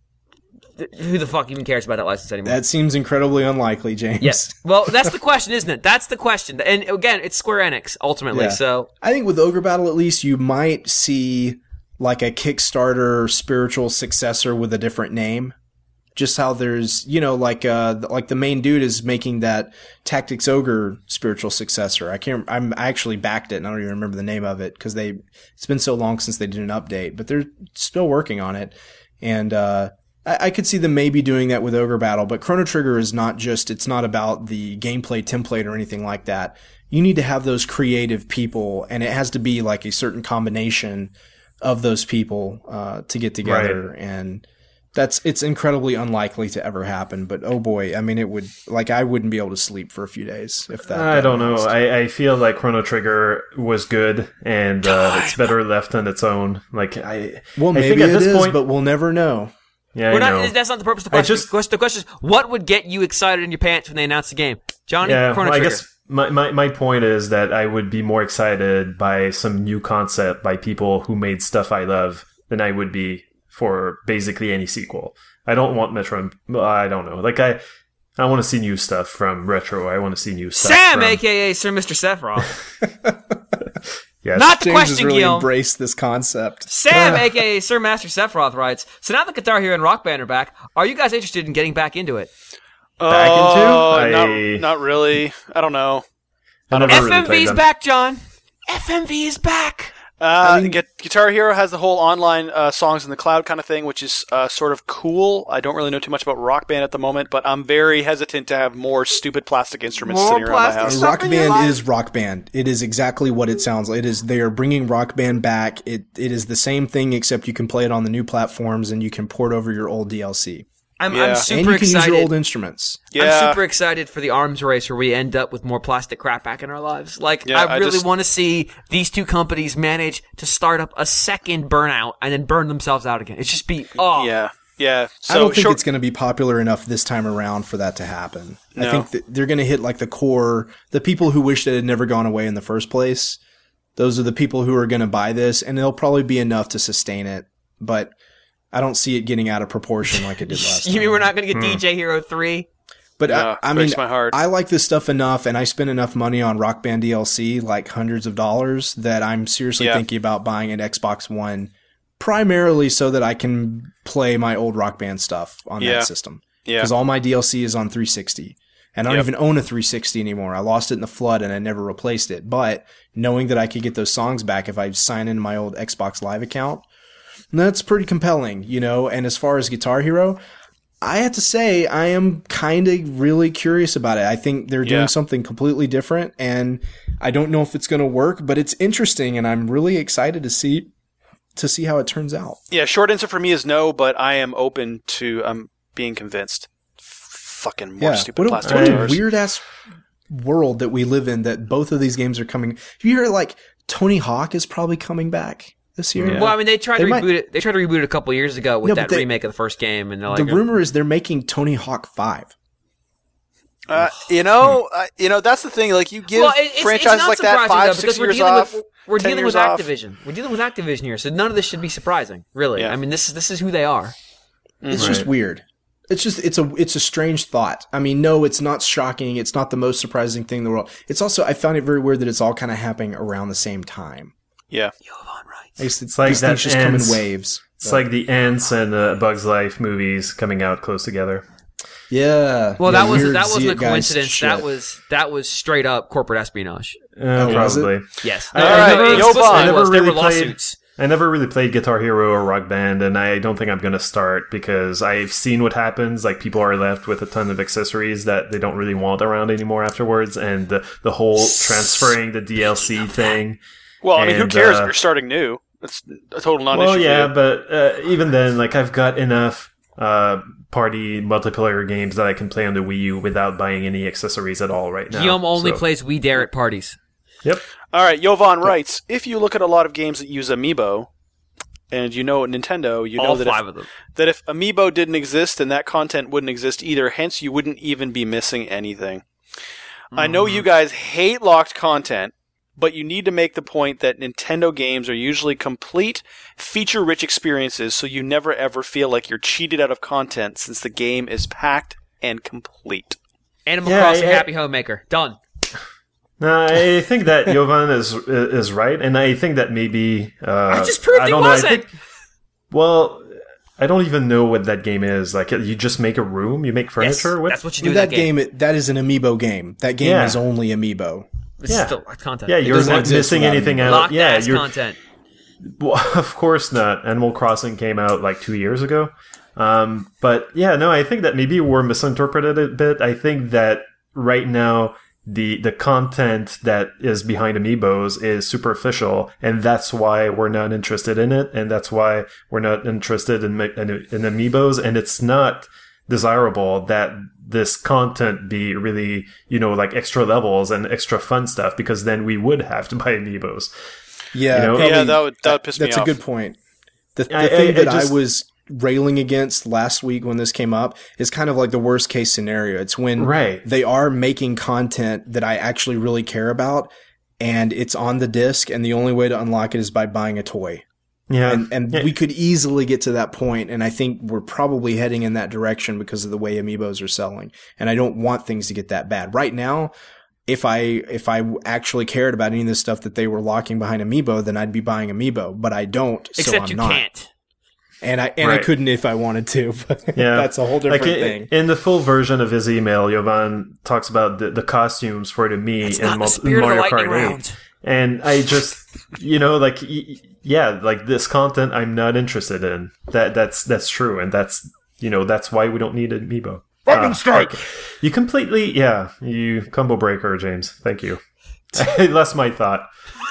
who the fuck even cares about that license anymore? That seems incredibly unlikely, James. Yes. Well, that's the question, isn't it? That's the question. And again, it's Square Enix ultimately. Yeah. So I think with Ogre Battle, at least, you might see like a Kickstarter spiritual successor with a different name. Just how there's, you know, like uh, like the main dude is making that Tactics Ogre spiritual successor. I can't. I'm I actually backed it, and I don't even remember the name of it because they. It's been so long since they did an update, but they're still working on it, and uh, I, I could see them maybe doing that with Ogre Battle. But Chrono Trigger is not just. It's not about the gameplay template or anything like that. You need to have those creative people, and it has to be like a certain combination of those people uh, to get together, Right. and that's it's incredibly unlikely to ever happen. But oh boy, I mean, it would like I wouldn't be able to sleep for a few days if that. I got don't know. announced. I, I feel like Chrono Trigger was good, and uh, it's better left on its own. Like I, well, I maybe think at it this is, point, but we'll never know. yeah, we're I not. know. That's not the purpose of the I question. just- The question- the question is, what would get you excited in your pants when they announce the game? Johnny, Yeah, Chrono well, I Trigger. guess my, my, my point is that I would be more excited by some new concept by people who made stuff I love than I would be for basically any sequel. I don't want Metro. I don't know. Like I, I want to see new stuff from Retro. I want to see new stuff. Sam, from, aka Sir Mister Sephiroth. yes. Not the James has question, really Guillaume. embraced this concept. Sam, aka Sir Master Sephiroth, writes, so now that Guitar Hero and Rock Band are back, are you guys interested in getting back into it? Back into? Oh, I- not, not really. I don't know. I never really played F M V's them. back, John. F M V is back. Uh, I mean- Gu- Guitar Hero has the whole online uh, songs in the cloud kind of thing, which is uh, sort of cool. I don't really know too much about Rock Band at the moment, but I'm very hesitant to have more stupid plastic instruments More sitting around my plastic house. stuff? Rock in your Band life? is Rock Band. It is exactly what it sounds like. It is. They are bringing Rock Band back. It it is the same thing except you can play it on the new platforms and you can port over your old D L C I'm, Yeah. I'm And super and you can excited. use your old instruments. Yeah, I'm super excited for the arms race where we end up with more plastic crap back in our lives. Like, Yeah, I I really just- want to see these two companies manage to start up a second burnout and then burn themselves out again. It's just be, oh. yeah, yeah. So I don't think short- it's going to be popular enough this time around for that to happen. I No. think that they're going to hit like the core, the people who wish it had never gone away in the first place. Those are the people who are going to buy this, and it'll probably be enough to sustain it. But I don't see it getting out of proportion like it did last You time. mean we're not going to get D J Hero three? But Yeah, I, I mean, breaks my heart. I like this stuff enough, and I spend enough money on Rock Band D L C, like hundreds of dollars, that I'm seriously Yeah. thinking about buying an Xbox One, primarily so that I can play my old Rock Band stuff on Yeah. that system. Yeah. Because all my D L C is on three sixty. And I don't Yep. even own a three sixty anymore. I lost it in the flood and I never replaced it. But knowing that I could get those songs back if I sign in my old Xbox Live account, that's pretty compelling, you know. And as far as Guitar Hero, I have to say I am kind of really curious about it. I think they're doing Yeah. something completely different, and I don't know if it's going to work, but it's interesting, and I'm really excited to see to see how it turns out. Yeah, short answer for me is no, but I am open to um being convinced. F- fucking more Yeah, stupid what a, plastic what a guitars. weird ass world that we live in. That both of these games are coming. You hear like Tony Hawk is probably coming back this year. Yeah. Well, I mean, they tried They to might- reboot it. They tried to reboot it a couple years ago with No, that but they- remake of the first game, and they're like, The rumor is they're making Tony Hawk five. Uh, you know, uh, you know that's the thing. Like you give well, it- it's, franchises it's not like that surprising, five, though, six because we're years dealing off. with we're ten dealing with years off. Activision. We're dealing with Activision here, so none of this should be surprising, really. Yeah. I mean, this is this is who they are. It's just Right. weird. It's just it's a it's a strange thought. I mean, no, it's not shocking. It's not the most surprising thing in the world. It's also I found it very weird that it's all kind of happening around the same time. Yeah, Jovan writes. I guess It's like these that things just come in ends- waves. It's like the Ants and uh, Bugs Life movies coming out close together. Yeah. Well, yeah, that was weird that wasn't a Zeitgeist coincidence. shit. That was that was straight up corporate espionage. Uh, Oh, was it? probably. Yes. I- No, I no, never- it Jovan, explicitly I never was. There really were played- lawsuits. I never really played Guitar Hero or Rock Band, and I don't think I'm going to start because I've seen what happens. Like, people are left with a ton of accessories that they don't really want around anymore afterwards, and the, the whole transferring the D L C thing. Well, I mean, who And, cares uh, if you're starting new? It's a total non-issue. Well, yeah, for you. but uh, even then, like, I've got enough uh, party multiplayer games that I can play on the Wii U without buying any accessories at all right now. Guillaume only so- plays We Dare at parties. Yep. All right, Jovan writes, if you look at a lot of games that use Amiibo, and you know at Nintendo, you know All that five if, of them. that if Amiibo didn't exist, then that content wouldn't exist either, hence you wouldn't even be missing anything. Mm. I know you guys hate locked content, but you need to make the point that Nintendo games are usually complete, feature-rich experiences, so you never ever feel like you're cheated out of content since the game is packed and complete. Animal Yeah, Crossing I- Happy Homemaker. Done. No, I think that Jovan is is right, and I think that maybe uh, I just proved I he don't know, I wasn't. think- well, I don't even know what that game is. Like, you just make a room, you make Yes, furniture. What? that's what you do that in that game. game, it- that is an amiibo game. That game Yeah. is only amiibo. This Yeah. is still locked content. Yeah, you're doesn't not exist missing without anything Amiibo. out. Locked Yeah, ass you're. content. Well, of course not. Animal Crossing came out like two years ago. Um, but yeah, no, I think that maybe we're misinterpreted a bit. I think that right now the the content that is behind Amiibos is superficial, and that's why we're not interested in it, and that's why we're not interested in in, in Amiibos, and it's not desirable that this content be really, you know, like extra levels and extra fun stuff, because then we would have to buy Amiibos. Yeah, You know? probably- Yeah, that would- that would piss me That's off. a good point. The, the I- I- thing I that just- I was railing against last week when this came up is kind of like the worst case scenario. It's when Right. they are making content that I actually really care about, and it's on the disc, and the only way to unlock it is by buying a toy. Yeah, And, and Yeah. we could easily get to that point, and I think we're probably heading in that direction because of the way Amiibos are selling. And I don't want things to get that bad. Right now, if I if I actually cared about any of this stuff that they were locking behind Amiibo, then I'd be buying Amiibo. But I don't, so Except I'm you not. can't. And I and I Right. couldn't if I wanted to. But Yeah. that's a whole different like in, thing. in the full version of his email, Jovan talks about the, the costumes for the Mii It's in not the Mul- spirit of the Mario lightning Kart eight. round. And I just, you know, like, y- y- yeah, like this content I'm not interested in. That that's that's true, and that's, you know, that's why we don't need an Amiibo. Lightning strike. You completely, yeah, you combo breaker, James. Thank you. That's my thought.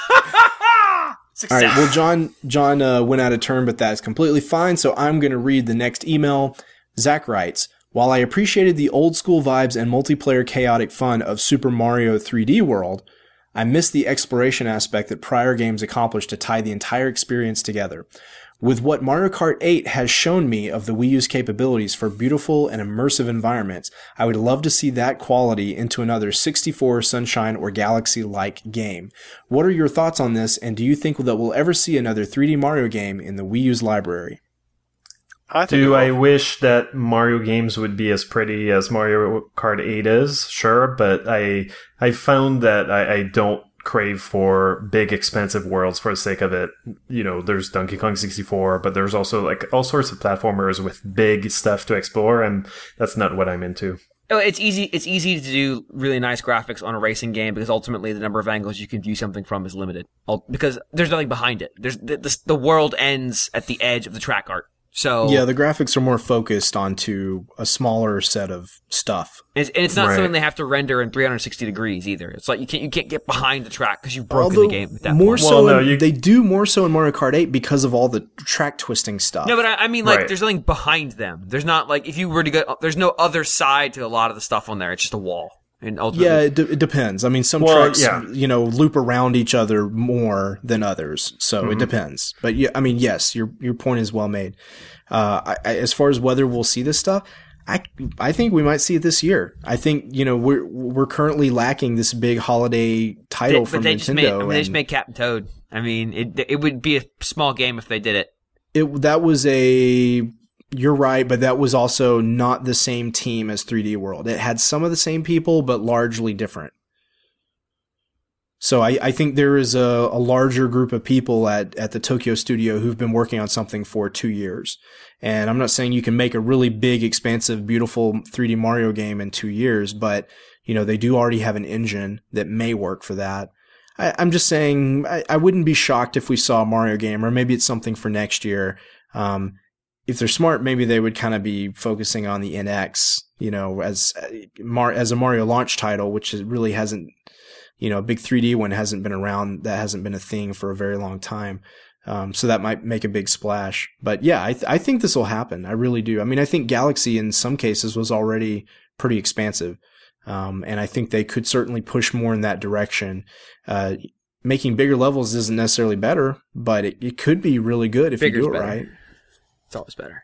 All right. Well, John John uh, went out of turn, but that's completely fine. So I'm going to read the next email. Zach writes, while I appreciated the old school vibes and multiplayer chaotic fun of Super Mario three D World, I missed the exploration aspect that prior games accomplished to tie the entire experience together. With what Mario Kart eight has shown me of the Wii U's capabilities for beautiful and immersive environments, I would love to see that quality into another sixty-four, Sunshine, or Galaxy-like game. What are your thoughts on this, and do you think that we'll ever see another three D Mario game in the Wii U's library? I think Do it I will. wish that Mario games would be as pretty as Mario Kart eight is? Sure, but I I found that I, I don't crave for big expansive worlds for the sake of it. You know, there's Donkey Kong sixty-four, but there's also like all sorts of platformers with big stuff to explore, and that's not what I'm into. Oh, it's easy. It's easy to do really nice graphics on a racing game because ultimately the number of angles you can view something from is limited. Ul- Because there's nothing behind it. There's the, the, the world ends at the edge of the track art. So Yeah, the graphics are more focused onto a smaller set of stuff. and it's, and it's not Right. something they have to render in three hundred sixty degrees either. It's like you can't you can't get behind the track because you've broken Although the game at that more point. so, Well, no, in- you- they do more so in Mario Kart eight because of all the track twisting stuff. No, but I, I mean, like, Right. there's nothing behind them. There's not, like, if you were to go, there's no other side to a lot of the stuff on there. It's just a wall. And ultimately, Yeah, it, d- it depends. I mean, some Well, tracks, yeah. you know, loop around each other more than others, so Mm-hmm. it depends. But yeah, I mean, yes, your your point is well made. Uh, I, I, as far as whether we'll see this stuff, I I think we might see it this year. I think you know we're we're currently lacking this big holiday title they, from but they Nintendo. just made, I mean, they just and made Captain Toad. I mean, it it would be a small game if they did it. it that was a. You're right, but that was also not the same team as three D World. It had some of the same people, but largely different. So I, I think there is a, a larger group of people at, at the Tokyo studio who've been working on something for two years. And I'm not saying you can make a really big, expansive, beautiful three D Mario game in two years, but, you know, they do already have an engine that may work for that. I, I'm just saying I, I wouldn't be shocked if we saw a Mario game, or maybe it's something for next year. Um, if they're smart, maybe they would kind of be focusing on the N X, you know, as, as a Mario launch title, which really hasn't, you know, a big three D one hasn't been around. That hasn't been a thing for a very long time. Um, so that might make a big splash. But yeah, I, th- I think this will happen. I really do. I mean, I think Galaxy in some cases was already pretty expansive. Um, and I think they could certainly push more in that direction. Uh, making bigger levels isn't necessarily better, but it, it could be really good if Bigger's you do it better. right. It's always better.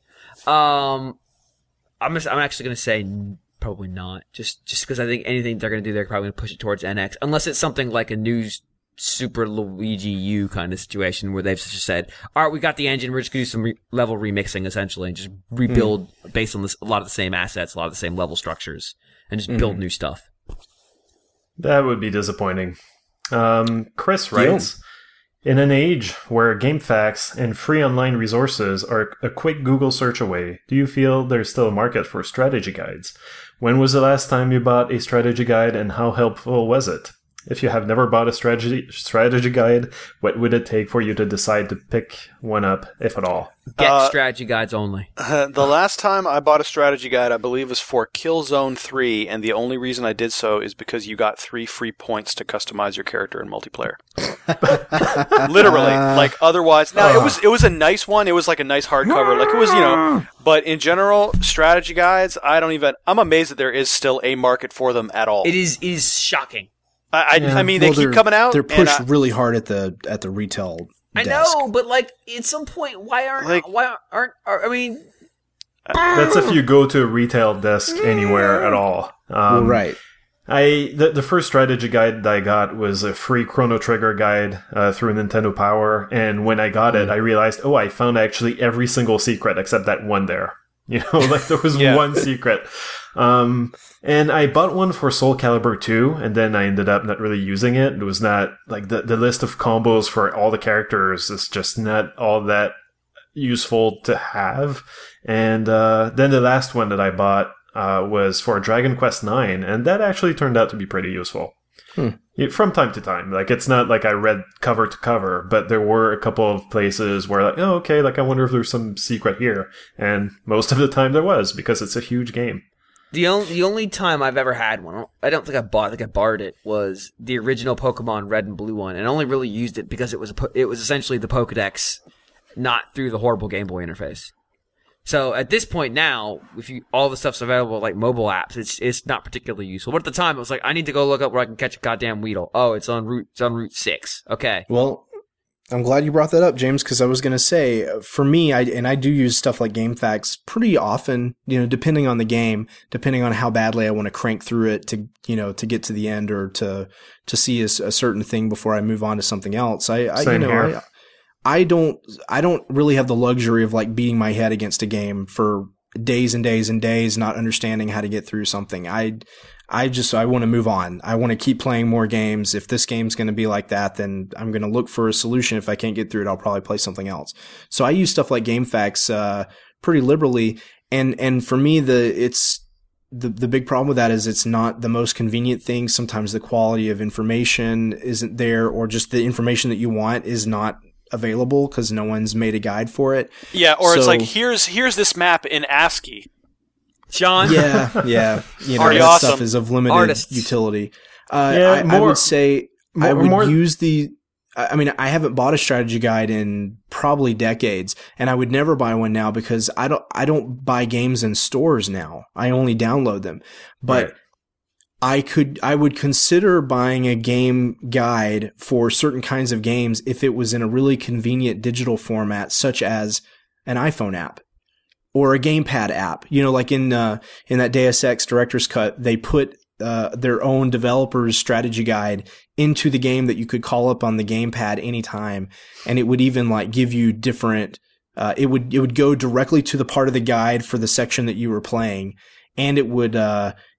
Um, I'm just, I'm actually going to say probably not. Just just because I think anything they're going to do, they're probably going to push it towards N X, unless it's something like a new Super Luigi U kind of situation where they've just said, "All right, we got the engine. We're just going to do some re- level remixing essentially, and just rebuild mm. based on this, a lot of the same assets, a lot of the same level structures, and just mm. build new stuff." That would be disappointing. Um, Chris writes, in an age where GameFAQs and free online resources are a quick Google search away, do you feel there's still a market for strategy guides? When was the last time you bought a strategy guide, and how helpful was it? If you have never bought a strategy strategy guide, what would it take for you to decide to pick one up, if at all? Get uh, strategy guides only. Uh, the last time I bought a strategy guide, I believe, was for Killzone three, and the only reason I did so is because you got three free points to customize your character in multiplayer. Literally, like otherwise. Now it was it was a nice one. It was like a nice hardcover. Like it was, you know. But in general, strategy guides, I don't even. I'm amazed that there is still a market for them at all. It is it is shocking. I, I, yeah. I mean, well, they keep coming out. They're pushed I, really hard at the at the retail I desk. know, but like at some point, why aren't Like- why aren't are, I mean, That's if you go to a retail desk anywhere at all. Um, Well, right. I the, the first strategy guide that I got was a free Chrono Trigger guide uh, through Nintendo Power, and when I got it, I realized, oh, I found actually every single secret except that one there. You know, like there was Yeah. one secret. Um, and I bought one for Soul Calibur two, and then I ended up not really using it. It was not, like, the, the list of combos for all the characters is just not all that useful to have. And uh, then the last one that I bought uh, was for Dragon Quest nine, and that actually turned out to be pretty useful. Hmm. It- from time to time. Like, it's not like I read cover to cover, but there were a couple of places where, like, oh, okay, like, I wonder if there's some secret here. And most of the time there was, because it's a huge game. the only the only time I've ever had one, I don't think I bought, I think I borrowed it, was the original Pokemon Red and Blue one, and I only really used it because it was a, po- it was essentially the Pokedex, not through the horrible Game Boy interface. So at this point now, if you all the stuff's available like mobile apps, it's it's not particularly useful. But at the time, it was like I need to go look up where I can catch a goddamn Weedle. Oh, it's on route it's on Route Six. Okay. Well, I'm glad you brought that up, James, because I was going to say, for me, I and I do use stuff like GameFAQs pretty often, you know, depending on the game, depending on how badly I want to crank through it to, you know, to get to the end or to to see a, a certain thing before I move on to something else. I, I Same you know, here. I, I don't, I don't really have the luxury of like beating my head against a game for days and days and days, not understanding how to get through something. I, I just, I want to move on. I want to keep playing more games. If this game's going to be like that, then I'm going to look for a solution. If I can't get through it, I'll probably play something else. So I use stuff like GameFAQs, uh, pretty liberally. And, and for me, the, it's, the, the big problem with that is it's not the most convenient thing. Sometimes the quality of information isn't there, or just the information that you want is not available because no one's made a guide for it. Yeah, or it's So- like here's here's this map in ASCII. Sean? Yeah, yeah. You know, Pretty that awesome. stuff is of limited Artists. utility. Uh, Yeah, I, I more- would say I more- would more- use the. I I mean, I haven't bought a strategy guide in probably decades, and I would never buy one now because I don't. I don't buy games in stores now. I only download them. But Right. I could. I would consider buying a game guide for certain kinds of games if it was in a really convenient digital format, such as an iPhone app or a gamepad app. You know, like in uh, in that Deus Ex Director's Cut, they put uh, their own developer's strategy guide into the game that you could call up on the gamepad anytime, and it would even like give you different. Uh, it would it would go directly to the part of the guide for the section that you were playing, and it would uh,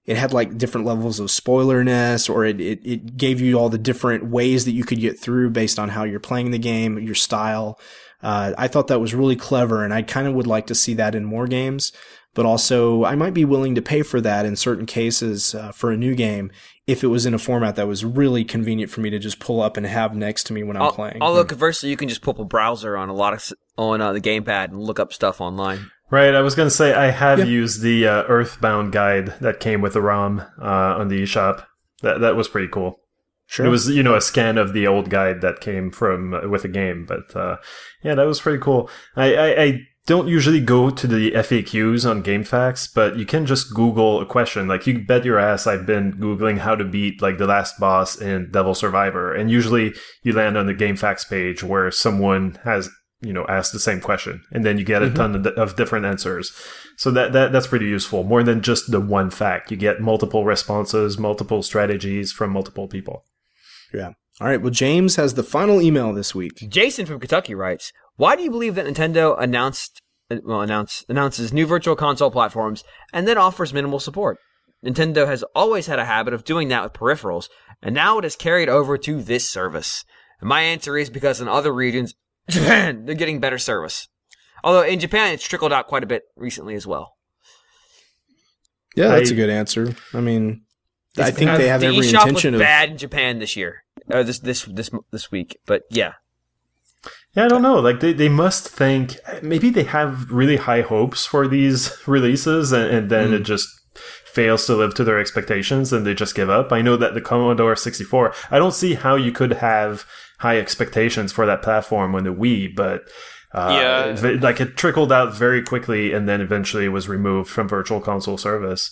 it had like different levels of spoilerness, or it, it, it gave you all the different ways that you could get through based on how you're playing the game, your style. Uh, I thought that was really clever, and I kind of would like to see that in more games. But also, I might be willing to pay for that in certain cases uh, for a new game if it was in a format that was really convenient for me to just pull up and have next to me when I'm Al- playing. Although conversely, you can just pull up a browser on a lot of s- on uh, the gamepad and look up stuff online. Right, I was going to say I have Yeah. used the uh, Earthbound guide that came with the ROM uh, on the eShop. That that was pretty cool. Sure. It was, you know, a scan of the old guide that came from uh, with the game, but uh, yeah, that was pretty cool. I, I, I don't usually go to the F A Qs on GameFAQs, but you can just Google a question. Like, you bet your ass I've been Googling how to beat, like, the last boss in Devil Survivor, and usually you land on the GameFAQs page where someone has, you know, asked the same question, and then you get a Mm-hmm. ton of, of different answers. So that, that that's pretty useful. More than just the one fact. You get multiple responses, multiple strategies from multiple people. Yeah. All right. Well, James has the final email this week. Jason from Kentucky writes, "Why do you believe that Nintendo announced well announce, announces new virtual console platforms and then offers minimal support? Nintendo has always had a habit of doing that with peripherals, and now it has carried over to this service. And my answer is because in other regions, Japan, they're getting better service. Although in Japan, it's trickled out quite a bit recently as well. Yeah, that's I- a good answer. I mean, I It's- think uh, they have the every eShop intention was of. bad in Japan this year, uh, this this this this week. But yeah, Yeah, I don't know. Like, they, they must think, maybe they have really high hopes for these releases, and, and then Mm. it just fails to live to their expectations, and they just give up. I know that the Commodore sixty-four, I don't see how you could have high expectations for that platform on the Wii, but uh, Yeah. v- like, it trickled out very quickly, and then eventually was removed from Virtual Console service.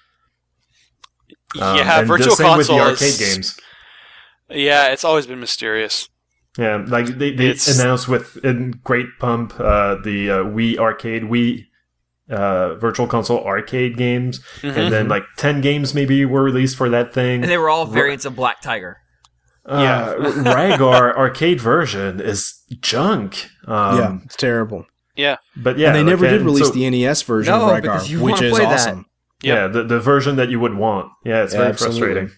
Um, yeah, and Virtual the same with the Console arcade is- games. Yeah, it's always been mysterious. Yeah, like they, they It's- announced with in great pump uh, the uh, Wii Arcade, Wii uh, Virtual Console arcade games, Mm-hmm. and then like ten games maybe were released for that thing. and they were all variants of Black Tiger. uh, Yeah. Ragar arcade version is junk. Um, Yeah, it's terrible. Yeah, but yeah, and they like, never did and release so- the N E S version No, of because you Rygar, which wanna is play that. awesome. Yeah, the the version that you would want. Yeah, it's Yeah, very absolutely. frustrating.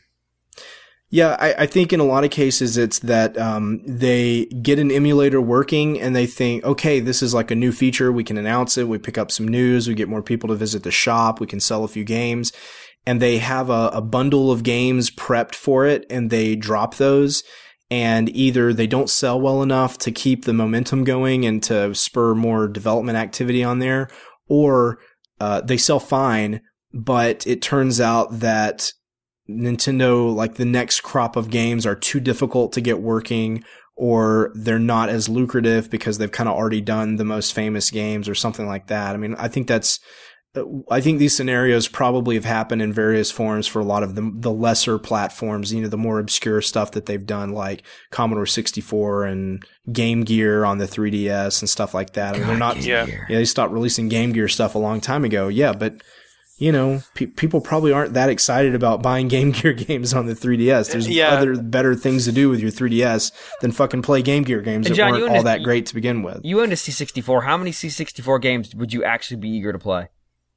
Yeah, I, I think in a lot of cases it's that um, they get an emulator working and they think, okay, this is like a new feature. We can announce it. We pick up some news. We get more people to visit the shop. We can sell a few games. And they have a, a bundle of games prepped for it, and they drop those. And either they don't sell well enough to keep the momentum going and to spur more development activity on there, or uh, they sell fine, but it turns out that Nintendo, like the next crop of games are too difficult to get working, or they're not as lucrative because they've kind of already done the most famous games or something like that. I mean, I think that's, I think these scenarios probably have happened in various forms for a lot of the, the lesser platforms, you know, the more obscure stuff that they've done, like Commodore sixty-four and Game Gear on the three D S and stuff like that. I mean, they're not, Yeah. yeah, they stopped releasing Game Gear stuff a long time ago. Yeah, but you know, pe- people probably aren't that excited about buying Game Gear games on the three D S. There's Yeah. other better things to do with your three D S than fucking play Game Gear games And that John, weren't you all understand- that great to begin with. You owned a C sixty-four. How many C sixty-four games would you actually be eager to play?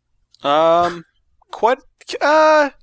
Um, quite. Uh,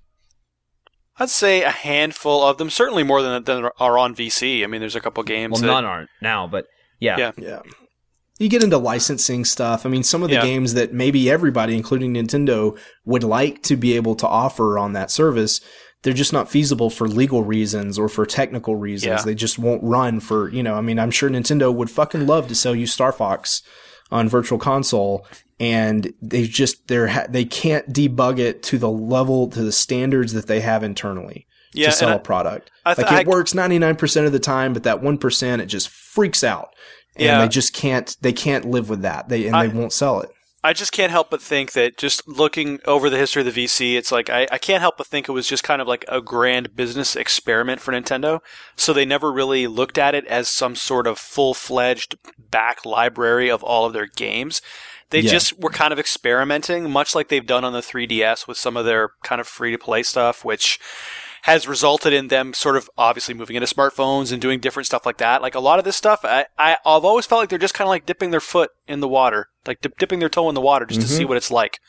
I'd say a handful of them. Certainly more than than are on V C. I mean, there's a couple games. Well, that, none aren't now, but yeah. Yeah. Yeah. You get into licensing stuff. I mean, some of the Yeah. games that maybe everybody, including Nintendo, would like to be able to offer on that service, they're just not feasible for legal reasons or for technical reasons. Yeah. They just won't run for, you know, I mean, I'm sure Nintendo would fucking love to sell you Star Fox on Virtual Console, and they just, they're, ha- they can't debug it to the level, to the standards that they have internally Yeah, to sell and I- a product. I th- like it I- works ninety-nine percent of the time, but that one percent, it just freaks out. And Yeah. they just can't, they can't live with that. They, and I- they won't sell it. I just can't help but think that just looking over the history of the V C, it's like I, I can't help but think it was just kind of like a grand business experiment for Nintendo. So they never really looked at it as some sort of full-fledged back library of all of their games. They Yeah. just were kind of experimenting, much like they've done on the three D S with some of their kind of free-to-play stuff, which has resulted in them sort of obviously moving into smartphones and doing different stuff like that. Like a lot of this stuff, I, I, I've always felt like they're just kind of like dipping their foot in the water, like dip, dipping their toe in the water just to see what it's like.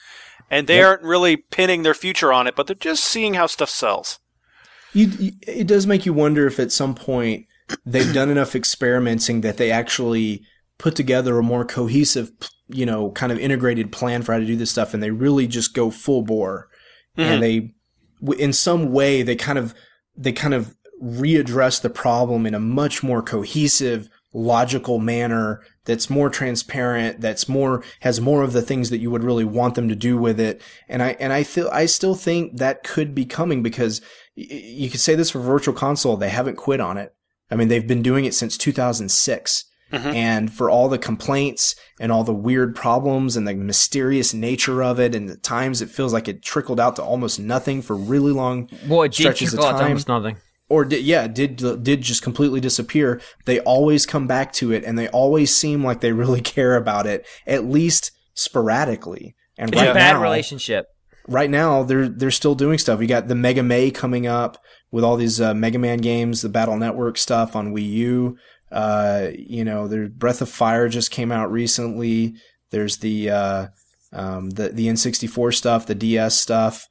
And they Yep. aren't really pinning their future on it, but they're just seeing how stuff sells. You, you, it does make you wonder if at some point they've done enough experimenting that they actually put together a more cohesive, you know, kind of integrated plan for how to do this stuff, and they really just go full bore. Mm-hmm. And they, in some way, they kind of they kind of readdress the problem in a much more cohesive, logical manner that's more transparent, that's more has more of the things that you would really want them to do with it. And I and I feel I still think that could be coming, because you could say this for Virtual Console, they haven't quit on it. I mean, they've been doing it since two thousand six. Mm-hmm. And for all the complaints and all the weird problems and the mysterious nature of it, and at times it feels like it trickled out to almost nothing for really long well, it did stretches of trickle out to time. almost nothing. Or did, yeah, did did just completely disappear. They always come back to it, and they always seem like they really care about it, at least sporadically. And It's right a bad now, relationship. right now they're they're still doing stuff. You got the Mega May coming up with all these uh, Mega Man games, the Battle Network stuff on Wii U. Uh, you know, there's Breath of Fire just came out recently. There's the uh, um, the the N sixty-four stuff, the D S stuff.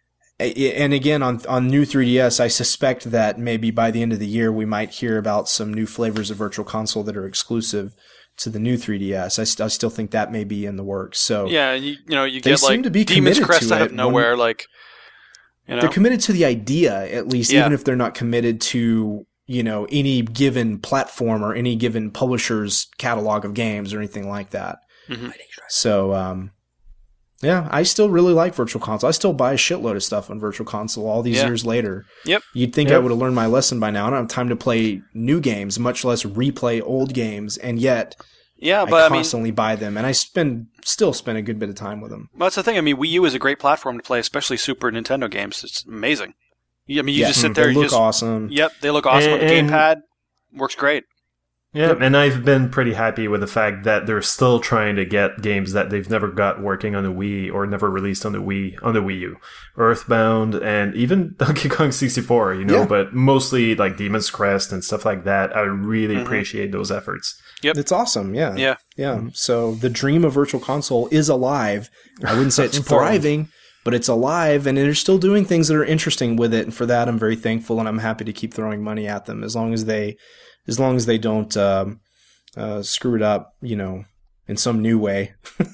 And again, on on new three D S, I suspect that maybe by the end of the year we might hear about some new flavors of Virtual Console that are exclusive to the new three D S. I, st- I still think that may be in the works. So yeah, you, you know, you they get seem like to be Demon's committed Crest to out of it. nowhere. When- like, you know, They're committed to the idea, at least, Yeah. even if they're not committed to, you know, any given platform or any given publisher's catalog of games or anything like that. Mhm. So, um, yeah, I still really like Virtual Console. I still buy a shitload of stuff on Virtual Console all these Yeah. years later. Yep. You'd think I Yep. would have learned my lesson by now. I don't have time to play new games, much less replay old games, and yet yeah, I but I, mean, constantly buy them, and I spend still spend a good bit of time with them. well, that's the thing. I mean, Wii U is a great platform to play, especially Super Nintendo games. It's amazing. I mean, you Yeah, just sit there. they You look just, awesome. Yep, they look awesome on the And- gamepad. Works great. Yeah, and I've been pretty happy with the fact that they're still trying to get games that they've never got working on the Wii or never released on the Wii on the Wii U. Earthbound and even Donkey Kong sixty-four, you know, Yeah. but mostly like Demon's Crest and stuff like that. I really Mhm. appreciate those efforts. Yep. It's awesome, yeah. Yeah. Yeah. So the dream of Virtual Console is alive. I wouldn't say it's Important. thriving, but it's alive, and they're still doing things that are interesting with it. And for that, I'm very thankful, and I'm happy to keep throwing money at them as long as they, as long as they don't um, uh, screw it up, you know, in some new way.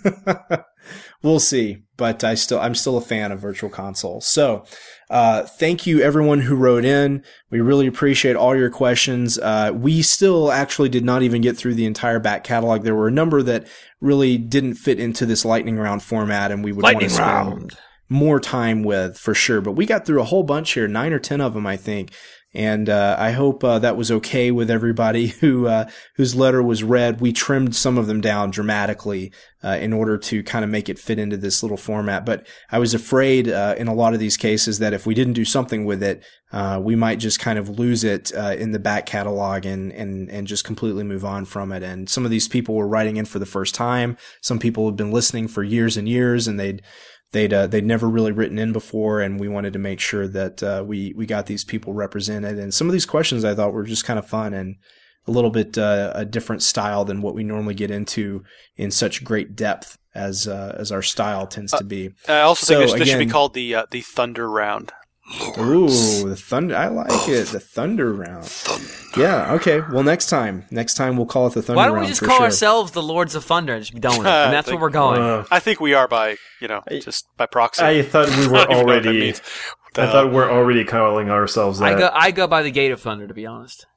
We'll see. But I still, I'm still a fan of Virtual Console. So, uh, thank you everyone who wrote in. We really appreciate all your questions. Uh, we still actually did not even get through the entire back catalog. There were a number that really didn't fit into this lightning round format, and we would want to Lightning spend round. more time with for sure. But we got through a whole bunch here, nine or ten of them, I think. And uh, I hope uh, that was okay with everybody who uh, whose letter was read. We trimmed some of them down dramatically uh, in order to kind of make it fit into this little format. But I was afraid uh, in a lot of these cases that if we didn't do something with it, uh, we might just kind of lose it uh, in the back catalog and and and just completely move on from it. And some of these people were writing in for the first time. Some people had been listening for years and years, and they'd They'd uh, they'd never really written in before, and we wanted to make sure that uh, we we got these people represented. And some of these questions I thought were just kind of fun and a little bit uh, a different style than what we normally get into in such great depth as uh, as our style tends to be. I also think So, this, this should be again- called the uh, the Thunder Round. Ooh, the thunder! I like it. The thunder round. Yeah. Okay. Well, next time, next time we'll call it the thunder Why round. don't we just for call sure. ourselves the Lords of Thunder and just be done with it? And that's where we're going. Uh, I think we are by you know just by proxy. I thought we were I don't even know what that already. means. What the I hell? thought we're already calling ourselves that. I go, I go by the Gate of Thunder, to be honest.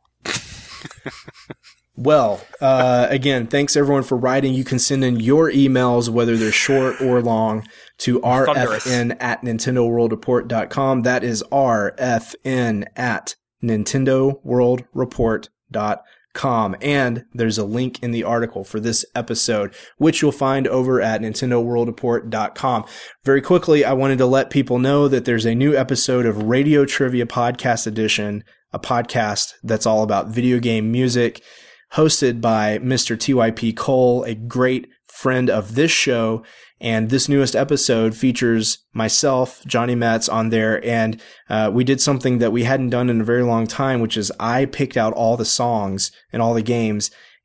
Well, uh, again, thanks everyone for writing. You can send in your emails, whether they're short or long, to r f n at nintendo world report dot com. That is r f n at nintendo world report dot com. And there's a link in the article for this episode, which you'll find over at nintendo world report dot com. Very quickly, I wanted to let people know that there's a new episode of Radio Trivia Podcast Edition, a podcast that's all about video game music, hosted by Mister T Y P Cole, a great friend of this show. And this newest episode features myself, Johnny Metz, on there. And uh, we did something that we hadn't done in a very long time, which is I picked out all the songs and all the games.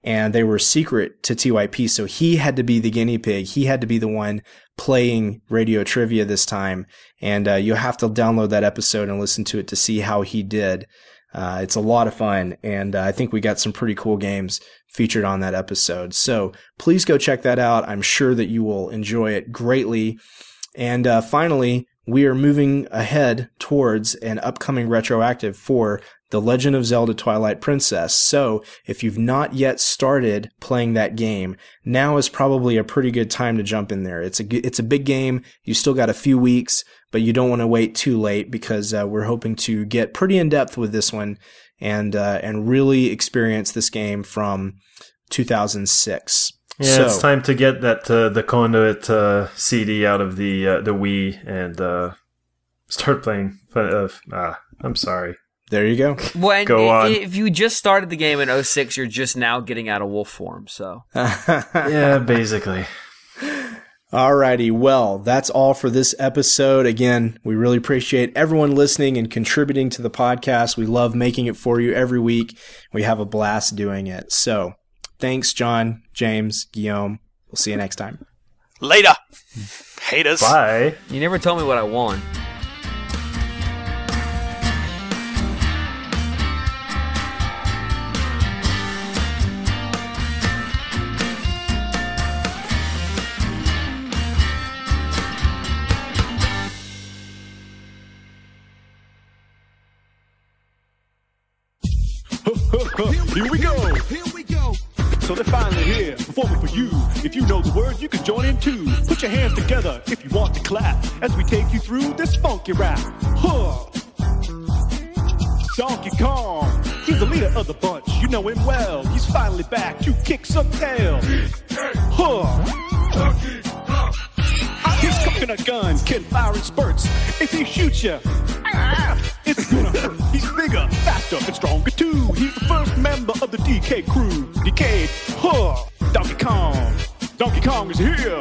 and they were secret to T Y P. So he had to be the guinea pig. He had to be the one playing radio trivia this time. And uh, you'll have to download that episode and listen to it to see how he did. Uh, it's a lot of fun, and uh, I think we got some pretty cool games featured on that episode. So please go check that out. I'm sure that you will enjoy it greatly. And uh, finally, we are moving ahead towards an upcoming retroactive for The Legend of Zelda Twilight Princess. So if you've not yet started playing that game, now is probably a pretty good time to jump in there. It's a, it's a big game. You still got a few weeks, but you don't want to wait too late because uh, we're hoping to get pretty in depth with this one and uh, and really experience this game from two thousand six. Yeah, so, it's time to get that uh, the Conduit uh, C D out of the uh, the Wii and uh, start playing. Uh, ah, I'm sorry. There you go. When Go i- on. If you just started the game in oh six, you're just now getting out of wolf form. So Yeah, basically. Alrighty, well, that's all for this episode. Again, we really appreciate everyone listening and contributing to the podcast. We love making it for you every week. We have a blast doing it. So, thanks, John, James, Guillaume. We'll see you next time. Later, haters. Bye. you never told me what I won. Here we go. Here we go. So they're finally here, performing for you. If you know the words, you can join in too. Put your hands together if you want to clap as we take you through this funky rap. Huh. Donkey Kong, he's the leader of the bunch. You know him well. He's finally back to kick some tail. Huh. His coconut gun can fire in spurts. If he shoots you, it's gonna hurt. He's bigger, faster, and stronger too. He's the first member of the D K crew. D K, huh, Donkey Kong. Donkey Kong is here.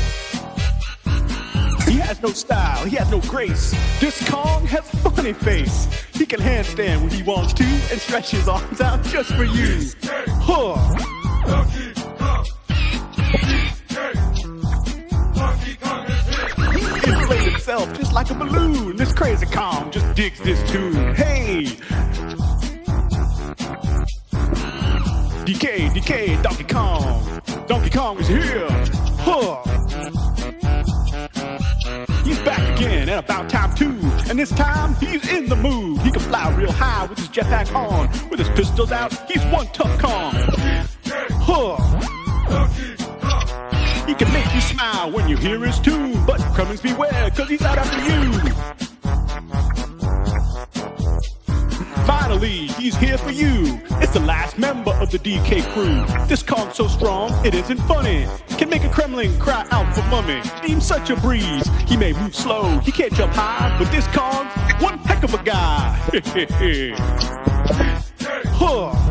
He has no style, he has no grace. This Kong has a funny face. He can handstand when he wants to and stretch his arms out just for you. Huh. He inflates himself just like a balloon. This crazy Kong just digs this tune. Hey! D K, D K, Donkey Kong. Donkey Kong is here. Huh. He's back again and about time too. And this time he's in the mood. He can fly real high with his jetpack on. With his pistols out, he's one tough Kong. Huh. He can make you smile when you hear his tune. But Kremlings beware, cause he's out after you. Finally, he's here for you. It's the last member of the D K crew. This Kong's so strong, it isn't funny. Can make a Kremling cry out for mummy. Seems such a breeze. He may move slow, he can't jump high, but this Kong's one heck of a guy. Huh.